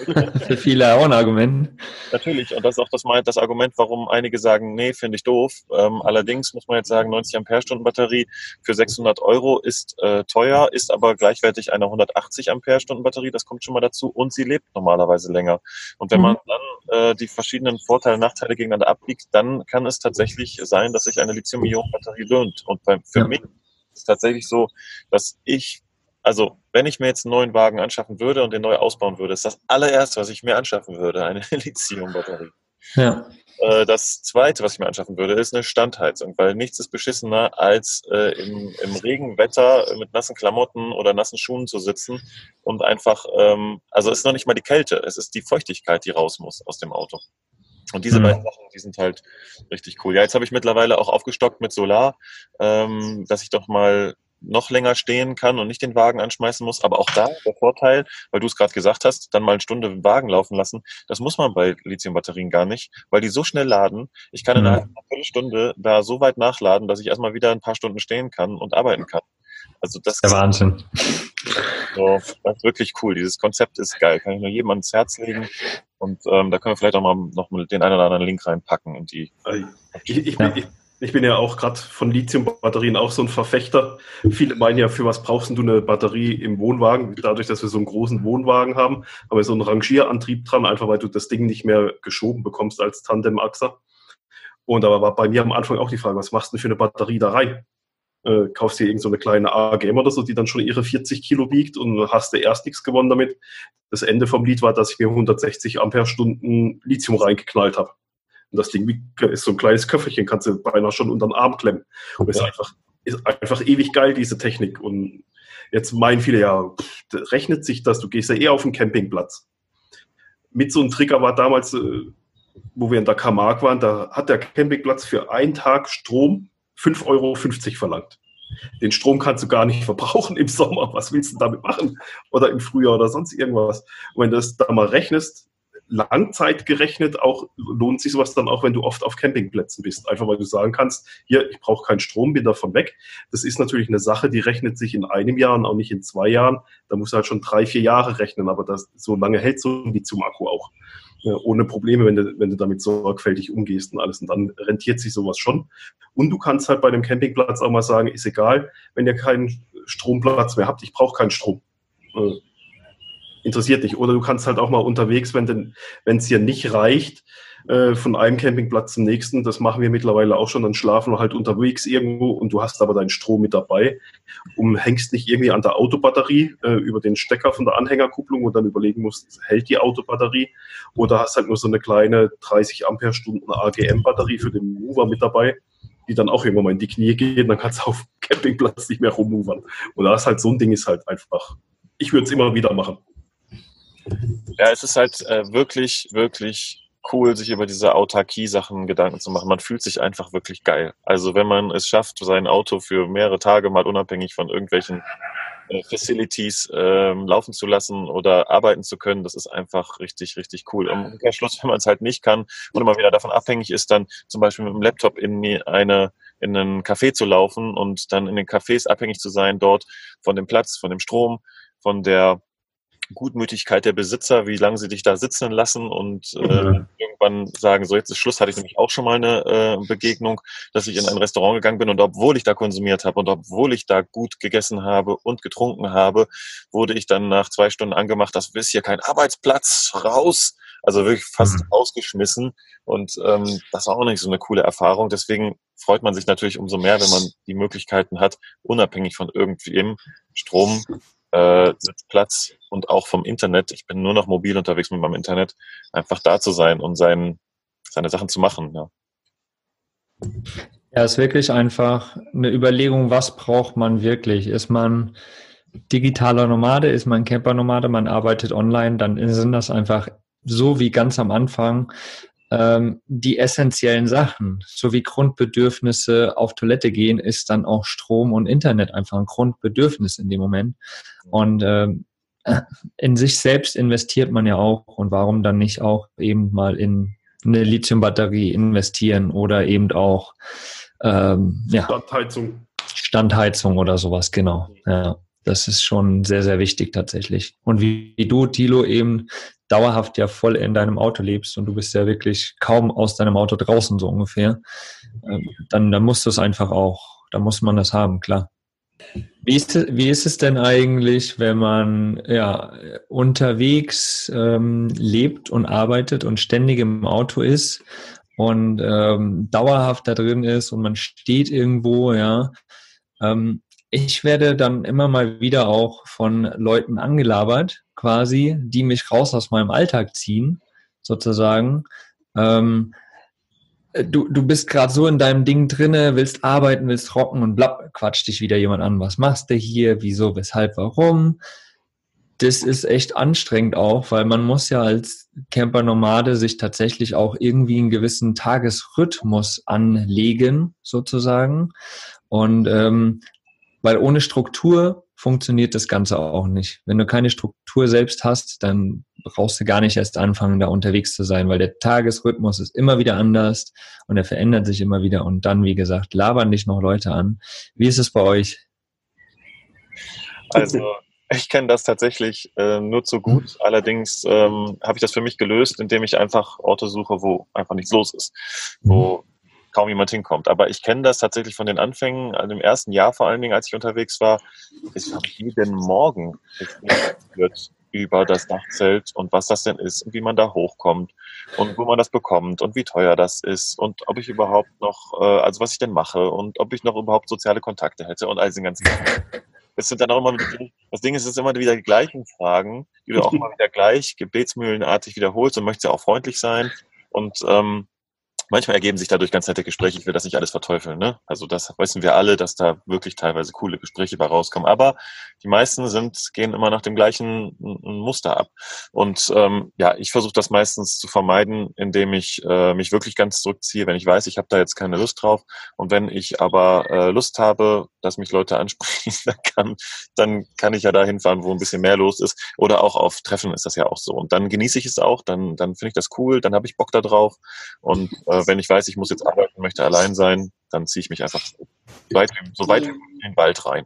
Für viele auch ein Argument. Natürlich, und das ist auch das, das Argument, warum einige sagen, nee, finde ich doof. Ähm, allerdings muss man jetzt sagen, neunzig Ampere-Stunden Batterie für sechshundert Euro ist äh, teuer, ist aber gleichwertig eine hundertachtzig Ampere-Stunden Batterie, das kommt schon mal dazu, und sie lebt normalerweise länger. Und wenn man dann äh, die verschiedenen Vorteile und Nachteile gegeneinander abwiegt, dann kann es tatsächlich sein, dass sich eine Lithium-Ionen-Batterie lohnt. Und bei, für ja. mich ist es tatsächlich so, dass ich Also, wenn ich mir jetzt einen neuen Wagen anschaffen würde und den neu ausbauen würde, ist das allererste, was ich mir anschaffen würde, eine Lithium-Batterie. Ja. Das zweite, was ich mir anschaffen würde, ist eine Standheizung, weil nichts ist beschissener, als äh, im, im Regenwetter mit nassen Klamotten oder nassen Schuhen zu sitzen und einfach, ähm, also es ist noch nicht mal die Kälte, es ist die Feuchtigkeit, die raus muss aus dem Auto. Und diese mhm. beiden Sachen, die sind halt richtig cool. Ja, jetzt habe ich mittlerweile auch aufgestockt mit Solar, ähm, dass ich doch mal noch länger stehen kann und nicht den Wagen anschmeißen muss. Aber auch da der Vorteil, weil du es gerade gesagt hast, dann mal eine Stunde den Wagen laufen lassen, das muss man bei Lithium-Batterien gar nicht, weil die so schnell laden. Ich kann in einer Viertelstunde da so weit nachladen, dass ich erstmal wieder ein paar Stunden stehen kann und arbeiten kann. Also das der Wahnsinn. So, das ist wirklich cool. Dieses Konzept ist geil. Kann ich nur jedem ans Herz legen. Und ähm, da können wir vielleicht auch mal noch mal den einen oder anderen Link reinpacken. In die ich, ich, ja. ich, Ich bin ja auch gerade von Lithium-Batterien auch so ein Verfechter. Viele meinen ja, für was brauchst du eine Batterie im Wohnwagen? Dadurch, dass wir so einen großen Wohnwagen haben, haben wir so einen Rangierantrieb dran, einfach weil du das Ding nicht mehr geschoben bekommst als Tandem-Achser. Und aber war bei mir am Anfang auch die Frage, was machst du denn für eine Batterie da rein? Äh, kaufst dir irgend so eine kleine A G M oder so, die dann schon ihre vierzig Kilo wiegt und hast du erst nichts gewonnen damit. Das Ende vom Lied war, dass ich mir hundertsechzig Ampere-Stunden Lithium reingeknallt habe. Und das Ding ist so ein kleines Köfferchen, kannst du beinahe schon unter den Arm klemmen. Und ist einfach, ist einfach ewig geil, diese Technik. Und jetzt meinen viele, ja, pff, rechnet sich das, du gehst ja eher auf den Campingplatz. Mit so einem Trigger war damals, wo wir in der Camargue waren, da hat der Campingplatz für einen Tag Strom fünf Euro fünfzig verlangt. Den Strom kannst du gar nicht verbrauchen im Sommer. Was willst du damit machen? Oder im Frühjahr oder sonst irgendwas. Und wenn du das da mal rechnest, Langzeit gerechnet, auch lohnt sich sowas dann auch, wenn du oft auf Campingplätzen bist. Einfach weil du sagen kannst, hier, ich brauche keinen Strom, bin davon weg. Das ist natürlich eine Sache, die rechnet sich in einem Jahr und auch nicht in zwei Jahren. Da musst du halt schon drei, vier Jahre rechnen, aber das, so lange hält so ein Lithium-Akku auch. Ja, ohne Probleme, wenn du, wenn du damit sorgfältig umgehst und alles. Und dann rentiert sich sowas schon. Und du kannst halt bei dem Campingplatz auch mal sagen, ist egal, wenn ihr keinen Stromplatz mehr habt, ich brauche keinen Strom. Äh, interessiert dich. Oder du kannst halt auch mal unterwegs, wenn es dir nicht reicht, äh, von einem Campingplatz zum nächsten, das machen wir mittlerweile auch schon, dann schlafen wir halt unterwegs irgendwo und du hast aber deinen Strom mit dabei und hängst nicht irgendwie an der Autobatterie äh, über den Stecker von der Anhängerkupplung und dann überlegen musst, hält die Autobatterie, oder hast halt nur so eine kleine dreißig Ampere-Stunden A G M-Batterie für den Mover mit dabei, die dann auch irgendwann mal in die Knie geht, dann kannst du auf dem Campingplatz nicht mehr rummovern. Und da ist halt so ein Ding, ist halt einfach, ich würde es immer wieder machen. Ja, es ist halt äh, wirklich, wirklich cool, sich über diese Autarkie-Sachen Gedanken zu machen. Man fühlt sich einfach wirklich geil. Also wenn man es schafft, sein Auto für mehrere Tage mal unabhängig von irgendwelchen äh, Facilities äh, laufen zu lassen oder arbeiten zu können, das ist einfach richtig, richtig cool. Im Umkehrschluss, wenn man es halt nicht kann und immer wieder davon abhängig ist, dann zum Beispiel mit dem Laptop in eine in einen Café zu laufen und dann in den Cafés abhängig zu sein, dort von dem Platz, von dem Strom, von der Gutmütigkeit der Besitzer, wie lange sie dich da sitzen lassen und äh, mhm. irgendwann sagen, so jetzt ist Schluss, hatte ich nämlich auch schon mal eine äh, Begegnung, dass ich in ein Restaurant gegangen bin und obwohl ich da konsumiert habe und obwohl ich da gut gegessen habe und getrunken habe, wurde ich dann nach zwei Stunden angemacht, das ist hier kein Arbeitsplatz, raus, also wirklich fast mhm. ausgeschmissen und ähm, das war auch nicht so eine coole Erfahrung, deswegen freut man sich natürlich umso mehr, wenn man die Möglichkeiten hat, unabhängig von irgendwem Strom, Äh, Sitzplatz und auch vom Internet. Ich bin nur noch mobil unterwegs mit meinem Internet, einfach da zu sein und sein, seine Sachen zu machen. Ja. Ja, es ist wirklich einfach eine Überlegung, was braucht man wirklich? Ist man digitaler Nomade, ist man Camper-Nomade, man arbeitet online, dann sind das einfach so wie ganz am Anfang ähm, die essentiellen Sachen. So wie Grundbedürfnisse auf Toilette gehen, ist dann auch Strom und Internet einfach ein Grundbedürfnis in dem Moment. Und ähm, in sich selbst investiert man ja auch. Und warum dann nicht auch eben mal in eine Lithium-Batterie investieren oder eben auch ähm, ja, Standheizung. Standheizung oder sowas, genau. Ja. Das ist schon sehr, sehr wichtig tatsächlich. Und wie, wie du, Thilo, eben dauerhaft ja voll in deinem Auto lebst und du bist ja wirklich kaum aus deinem Auto draußen so ungefähr, dann, dann musst du es einfach auch, dann muss man das haben, klar. Wie ist, wie ist es denn eigentlich, wenn man ja unterwegs ähm, lebt und arbeitet und ständig im Auto ist und ähm, dauerhaft da drin ist und man steht irgendwo, ja, ähm, ich werde dann immer mal wieder auch von Leuten angelabert, quasi, die mich raus aus meinem Alltag ziehen, sozusagen. Ähm, du, du bist gerade so in deinem Ding drinne, willst arbeiten, willst rocken und blapp, quatscht dich wieder jemand an. Was machst du hier? Wieso, weshalb, warum? Das ist echt anstrengend auch, weil man muss ja als Camper-Nomade sich tatsächlich auch irgendwie einen gewissen Tagesrhythmus anlegen, sozusagen. Und ähm, weil ohne Struktur funktioniert das Ganze auch nicht. Wenn du keine Struktur selbst hast, dann brauchst du gar nicht erst anfangen, da unterwegs zu sein, weil der Tagesrhythmus ist immer wieder anders und er verändert sich immer wieder. Und dann, wie gesagt, labern dich noch Leute an. Wie ist es bei euch? Also ich kenne das tatsächlich äh, nur zu gut. Allerdings ähm, habe ich das für mich gelöst, indem ich einfach Orte suche, wo einfach nichts los ist, wo kaum jemand hinkommt. Aber ich kenne das tatsächlich von den Anfängen, also im ersten Jahr vor allen Dingen, als ich unterwegs war. Ich habe jeden Morgen geführt über das Dachzelt und was das denn ist und wie man da hochkommt und wo man das bekommt und wie teuer das ist und ob ich überhaupt noch, äh, also was ich denn mache und ob ich noch überhaupt soziale Kontakte hätte und all diesen ganzen. Es sind dann auch immer, das Ding ist, es sind immer wieder die gleichen Fragen, die du auch immer wieder gleich gebetsmühlenartig wiederholst und möchtest ja auch freundlich sein und ähm, manchmal ergeben sich dadurch ganz nette Gespräche. Ich will das nicht alles verteufeln, ne? Also das wissen wir alle, dass da wirklich teilweise coole Gespräche bei rauskommen. Aber die meisten sind, gehen immer nach dem gleichen Muster ab. Und ähm, ja, ich versuche das meistens zu vermeiden, indem ich äh, mich wirklich ganz zurückziehe, wenn ich weiß, ich habe da jetzt keine Lust drauf. Und wenn ich aber äh, Lust habe, dass mich Leute ansprechen, dann kann, dann kann ich ja da hinfahren, wo ein bisschen mehr los ist. Oder auch auf Treffen ist das ja auch so. Und dann genieße ich es auch, dann, dann finde ich das cool, dann habe ich Bock da drauf. Und äh, wenn ich weiß, ich muss jetzt arbeiten, möchte allein sein, dann ziehe ich mich einfach so weit, so weit in den Wald rein.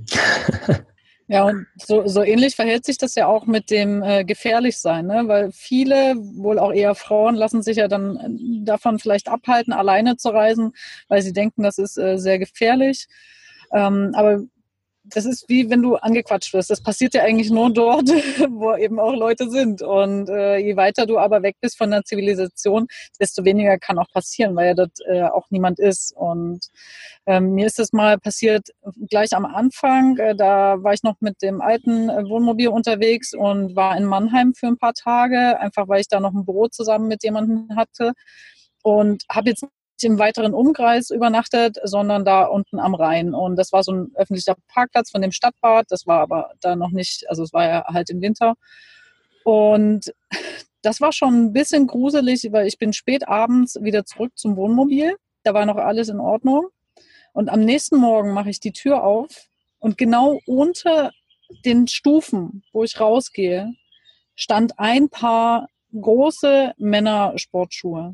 Ja, und so, so ähnlich verhält sich das ja auch mit dem äh, Gefährlichsein, ne? Weil viele, wohl auch eher Frauen, lassen sich ja dann davon vielleicht abhalten, alleine zu reisen, weil sie denken, das ist äh, sehr gefährlich. Ähm, aber das ist wie wenn du angequatscht wirst. Das passiert ja eigentlich nur dort, wo eben auch Leute sind. Und äh, je weiter du aber weg bist von der Zivilisation, desto weniger kann auch passieren, weil ja dort äh, auch niemand ist. Und ähm, mir ist das mal passiert gleich am Anfang. Äh, da war ich noch mit dem alten äh, Wohnmobil unterwegs und war in Mannheim für ein paar Tage, einfach weil ich da noch ein Büro zusammen mit jemandem hatte. Und habe jetzt im weiteren Umkreis übernachtet, sondern da unten am Rhein. Und das war so ein öffentlicher Parkplatz von dem Stadtbad. Das war aber da noch nicht, also es war ja halt im Winter. Und das war schon ein bisschen gruselig, weil ich bin spät abends wieder zurück zum Wohnmobil. Da war noch alles in Ordnung. Und am nächsten Morgen mache ich die Tür auf und genau unter den Stufen, wo ich rausgehe, stand ein Paar große Männersportschuhe.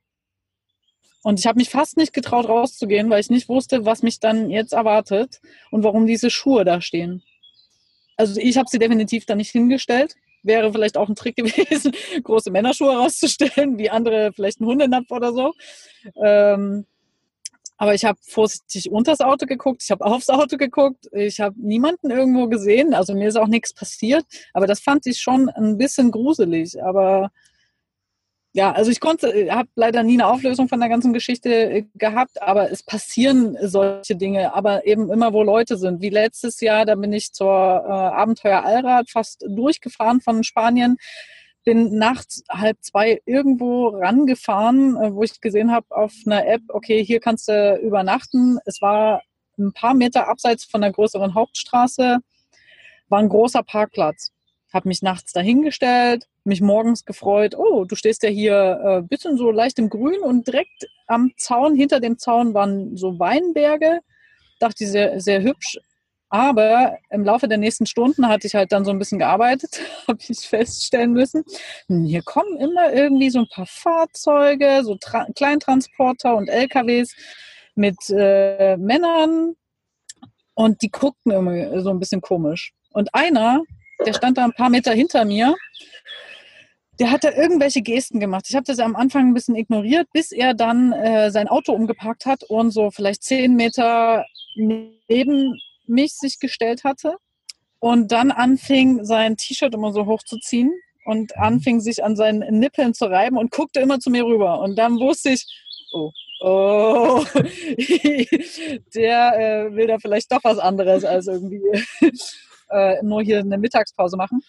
Und ich habe mich fast nicht getraut, rauszugehen, weil ich nicht wusste, was mich dann jetzt erwartet und warum diese Schuhe da stehen. Also ich habe sie definitiv da nicht hingestellt. Wäre vielleicht auch ein Trick gewesen, große Männerschuhe rauszustellen, wie andere vielleicht einen Hundenapf oder so. Ähm, aber ich habe vorsichtig unters Auto geguckt, ich habe aufs Auto geguckt, ich habe niemanden irgendwo gesehen, also mir ist auch nichts passiert. Aber das fand ich schon ein bisschen gruselig, aber... Ja, also ich konnte, habe leider nie eine Auflösung von der ganzen Geschichte gehabt, aber es passieren solche Dinge, aber eben immer, wo Leute sind. Wie letztes Jahr, da bin ich zur äh, Abenteuer Allrad fast durchgefahren von Spanien, bin nachts halb zwei irgendwo rangefahren, äh, wo ich gesehen habe auf einer App, okay, hier kannst du übernachten. Es war ein paar Meter abseits von der größeren Hauptstraße, war ein großer Parkplatz. Habe mich nachts dahingestellt, mich morgens gefreut, oh, du stehst ja hier ein äh, bisschen so leicht im Grün und direkt am Zaun, hinter dem Zaun waren so Weinberge, dachte ich, sehr, sehr hübsch. Aber im Laufe der nächsten Stunden hatte ich halt dann so ein bisschen gearbeitet, habe ich feststellen müssen, hier kommen immer irgendwie so ein paar Fahrzeuge, so Tra- Kleintransporter und L K Ws mit äh, Männern, Und die guckten immer so ein bisschen komisch. Und einer, der stand da ein paar Meter hinter mir, der hat da irgendwelche Gesten gemacht. Ich habe das am Anfang ein bisschen ignoriert, bis er dann äh, sein Auto umgeparkt hat und so vielleicht zehn Meter neben mich sich gestellt hatte und dann anfing, sein T-Shirt immer so hochzuziehen und anfing, sich an seinen Nippeln zu reiben und guckte immer zu mir rüber. Und dann wusste ich, oh, oh, der äh, will da vielleicht doch was anderes als irgendwie äh, nur hier eine Mittagspause machen.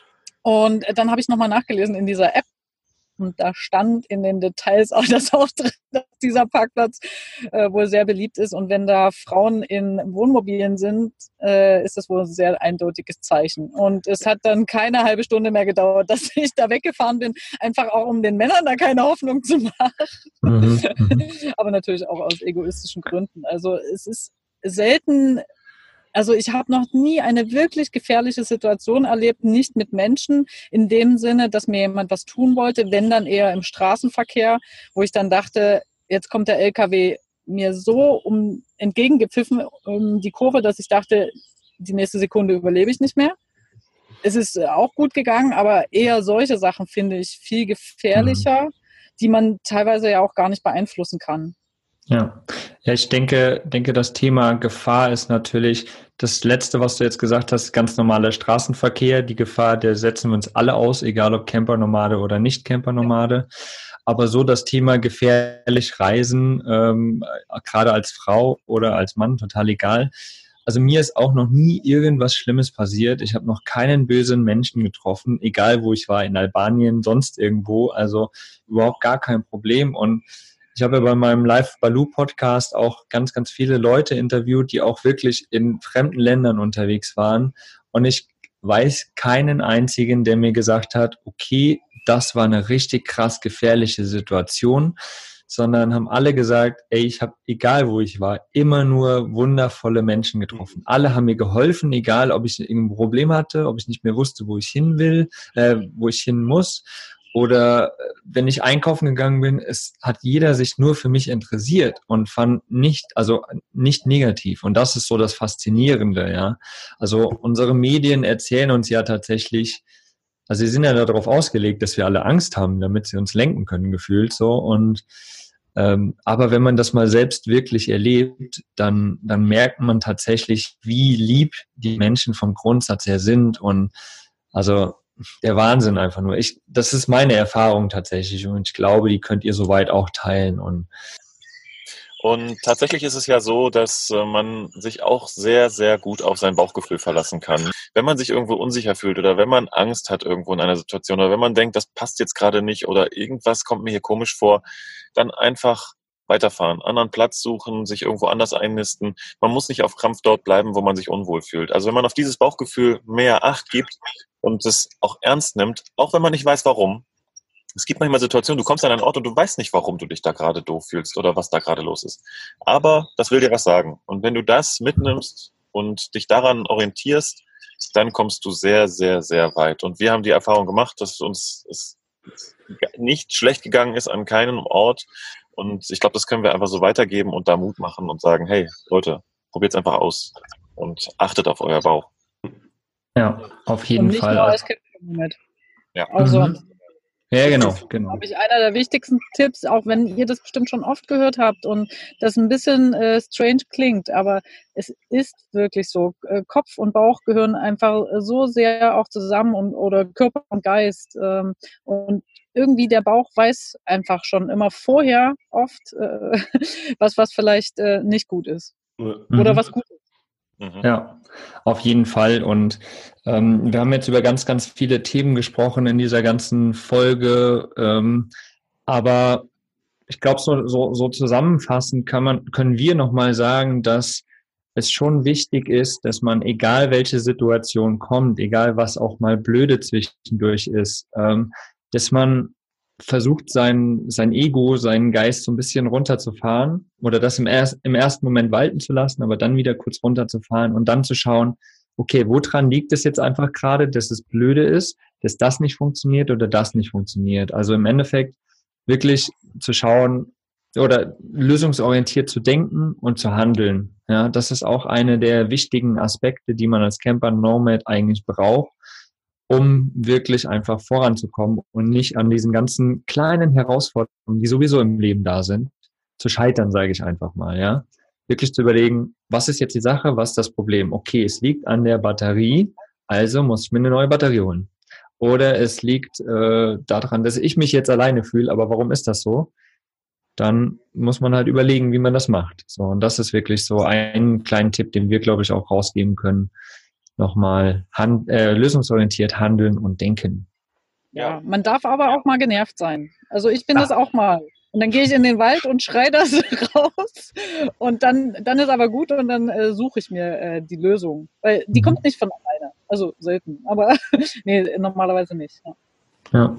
Und dann habe ich nochmal nachgelesen in dieser App und da stand in den Details auch, dass auch drin, dass dieser Parkplatz äh, wohl sehr beliebt ist. Und wenn da Frauen in Wohnmobilen sind, äh, ist das wohl ein sehr eindeutiges Zeichen. Und es hat dann keine halbe Stunde mehr gedauert, dass ich da weggefahren bin, einfach auch um den Männern da keine Hoffnung zu machen. Mhm. Aber natürlich auch aus egoistischen Gründen. Also es ist selten... Also ich habe noch nie eine wirklich gefährliche Situation erlebt, nicht mit Menschen, in dem Sinne, dass mir jemand was tun wollte, wenn dann eher im Straßenverkehr, wo ich dann dachte, jetzt kommt der L K W mir so um entgegengepfiffen um die Kurve, dass ich dachte, die nächste Sekunde überlebe ich nicht mehr. Es ist auch gut gegangen, aber eher solche Sachen finde ich viel gefährlicher, die man teilweise ja auch gar nicht beeinflussen kann. Ja, ja, ich denke, denke, das Thema Gefahr ist natürlich das Letzte, was du jetzt gesagt hast, ganz normaler Straßenverkehr. Die Gefahr, der setzen wir uns alle aus, egal ob Campernomade oder nicht Campernomade. Aber so das Thema gefährlich reisen, ähm, gerade als Frau oder als Mann, total egal. Also mir ist auch noch nie irgendwas Schlimmes passiert. Ich habe noch keinen bösen Menschen getroffen, egal wo ich war, in Albanien, sonst irgendwo. Also überhaupt gar kein Problem. Und ich habe bei meinem Live-Baloo-Podcast auch ganz, ganz viele Leute interviewt, die auch wirklich in fremden Ländern unterwegs waren. Und ich weiß keinen einzigen, der mir gesagt hat, okay, das war eine richtig krass gefährliche Situation, sondern haben alle gesagt, ey, ich habe, egal wo ich war, immer nur wundervolle Menschen getroffen. Alle haben mir geholfen, egal ob ich ein Problem hatte, ob ich nicht mehr wusste, wo ich hin will, äh, wo ich hin muss. Oder wenn ich einkaufen gegangen bin, es hat jeder sich nur für mich interessiert und fand nicht, also nicht negativ. Und das ist so das Faszinierende, ja. Also unsere Medien erzählen uns ja tatsächlich, also sie sind ja darauf ausgelegt, dass wir alle Angst haben, damit sie uns lenken können, gefühlt so. Und ähm, aber wenn man das mal selbst wirklich erlebt, dann dann merkt man tatsächlich, wie lieb die Menschen vom Grundsatz her sind. Und also der Wahnsinn einfach nur. Ich, das ist meine Erfahrung tatsächlich und ich glaube, die könnt ihr soweit auch teilen. Und Und tatsächlich ist es ja so, dass man sich auch sehr, sehr gut auf sein Bauchgefühl verlassen kann. Wenn man sich irgendwo unsicher fühlt oder wenn man Angst hat irgendwo in einer Situation oder wenn man denkt, das passt jetzt gerade nicht oder irgendwas kommt mir hier komisch vor, dann einfach weiterfahren, anderen Platz suchen, sich irgendwo anders einnisten. Man muss nicht auf Krampf dort bleiben, wo man sich unwohl fühlt. Also wenn man auf dieses Bauchgefühl mehr Acht gibt und es auch ernst nimmt, auch wenn man nicht weiß, warum. Es gibt manchmal Situationen, du kommst an einen Ort und du weißt nicht, warum du dich da gerade doof fühlst oder was da gerade los ist. Aber das will dir was sagen. Und wenn du das mitnimmst und dich daran orientierst, dann kommst du sehr, sehr, sehr weit. Und wir haben die Erfahrung gemacht, dass uns es nicht schlecht gegangen ist an keinem Ort. Und ich glaube, das können wir einfach so weitergeben und da Mut machen und sagen, hey, Leute, probiert's einfach aus und achtet auf euer Bauch. Ja, auf jeden und nicht Fall. Nur als Moment. Ja. Also, mhm. Ja, genau, das ist, genau. glaube ich, einer der wichtigsten Tipps, auch wenn ihr das bestimmt schon oft gehört habt und das ein bisschen äh, strange klingt, aber es ist wirklich so. Äh, Kopf und Bauch gehören einfach so sehr auch zusammen und, oder Körper und Geist. Ähm, und irgendwie der Bauch weiß einfach schon immer vorher oft, äh, was, was vielleicht äh, nicht gut ist. Mhm. Oder was gut ist. Ja, auf jeden Fall. Und ähm, wir haben jetzt über ganz, ganz viele Themen gesprochen in dieser ganzen Folge. Ähm, aber ich glaube, so, so, so zusammenfassend kann man, können wir nochmal sagen, dass es schon wichtig ist, dass man, egal welche Situation kommt, egal was auch mal blöde zwischendurch ist, ähm, dass man versucht, sein, sein Ego, seinen Geist so ein bisschen runterzufahren oder das im, erst, im ersten Moment walten zu lassen, aber dann wieder kurz runterzufahren und dann zu schauen, okay, woran liegt es jetzt einfach gerade, dass es blöde ist, dass das nicht funktioniert oder das nicht funktioniert. Also im Endeffekt wirklich zu schauen, oder lösungsorientiert zu denken und zu handeln. Ja, das ist auch eine der wichtigen Aspekte, die man als Camper Nomad eigentlich braucht, um wirklich einfach voranzukommen und nicht an diesen ganzen kleinen Herausforderungen, die sowieso im Leben da sind, zu scheitern, sage ich einfach mal, ja. Wirklich zu überlegen, was ist jetzt die Sache, was ist das Problem? Okay, es liegt an der Batterie, also muss ich mir eine neue Batterie holen. Oder es liegt äh, daran, dass ich mich jetzt alleine fühle, aber warum ist das so? Dann muss man halt überlegen, wie man das macht. So, und das ist wirklich so ein kleiner Tipp, den wir, glaube ich, auch rausgeben können. Nochmal hand, äh, lösungsorientiert handeln und denken. Ja, man darf aber auch mal genervt sein. Also ich bin Ach. das auch mal. Und dann gehe ich in den Wald und schreie das raus. Und dann, dann ist aber gut und dann äh, suche ich mir äh, die Lösung. Weil die mhm. kommt nicht von alleine. Also selten. Aber nee, normalerweise nicht. Ja. ja.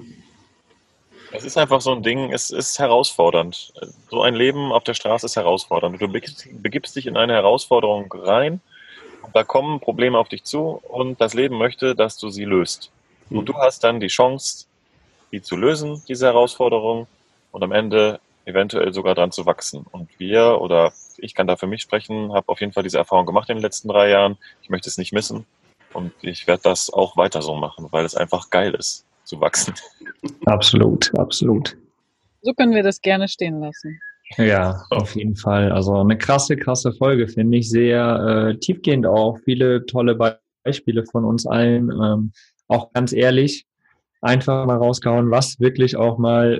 Es ist einfach so ein Ding, es ist herausfordernd. So ein Leben auf der Straße ist herausfordernd. Du begibst, begibst dich in eine Herausforderung rein. Da kommen Probleme auf dich zu und das Leben möchte, dass du sie löst. Und du hast dann die Chance, die zu lösen, diese Herausforderung, und am Ende eventuell sogar dran zu wachsen. Und wir, oder ich kann da für mich sprechen, habe auf jeden Fall diese Erfahrung gemacht in den letzten drei Jahren. Ich möchte es nicht missen und ich werde das auch weiter so machen, weil es einfach geil ist, zu wachsen. Absolut, absolut. So können wir das gerne stehen lassen. Ja, auf jeden Fall. Also eine krasse, krasse Folge, finde ich. Sehr äh, tiefgehend auch. Viele tolle Beispiele von uns allen. Ähm, auch ganz ehrlich, einfach mal rausgehauen, was wirklich auch mal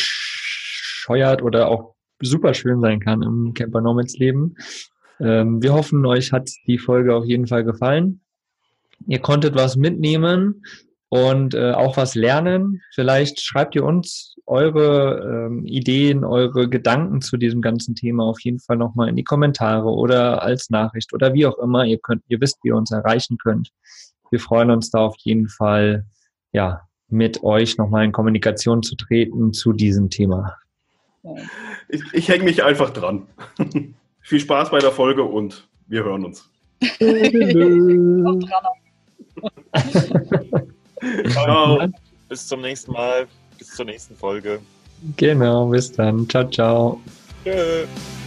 bescheuert oder auch super schön sein kann im Camper Nomads Leben. Ähm, wir hoffen, euch hat die Folge auf jeden Fall gefallen. Ihr konntet was mitnehmen und äh, auch was lernen. Vielleicht schreibt ihr uns eure ähm, Ideen, eure Gedanken zu diesem ganzen Thema auf jeden Fall nochmal in die Kommentare oder als Nachricht oder wie auch immer. Ihr könnt, ihr wisst, wie ihr uns erreichen könnt. Wir freuen uns da auf jeden Fall, ja, mit euch nochmal in Kommunikation zu treten zu diesem Thema. Ich, ich hänge mich einfach dran. Viel Spaß bei der Folge und wir hören uns. Ciao. Bis zum nächsten Mal. Bis zur nächsten Folge. Genau, bis dann. Ciao, ciao. Tschö.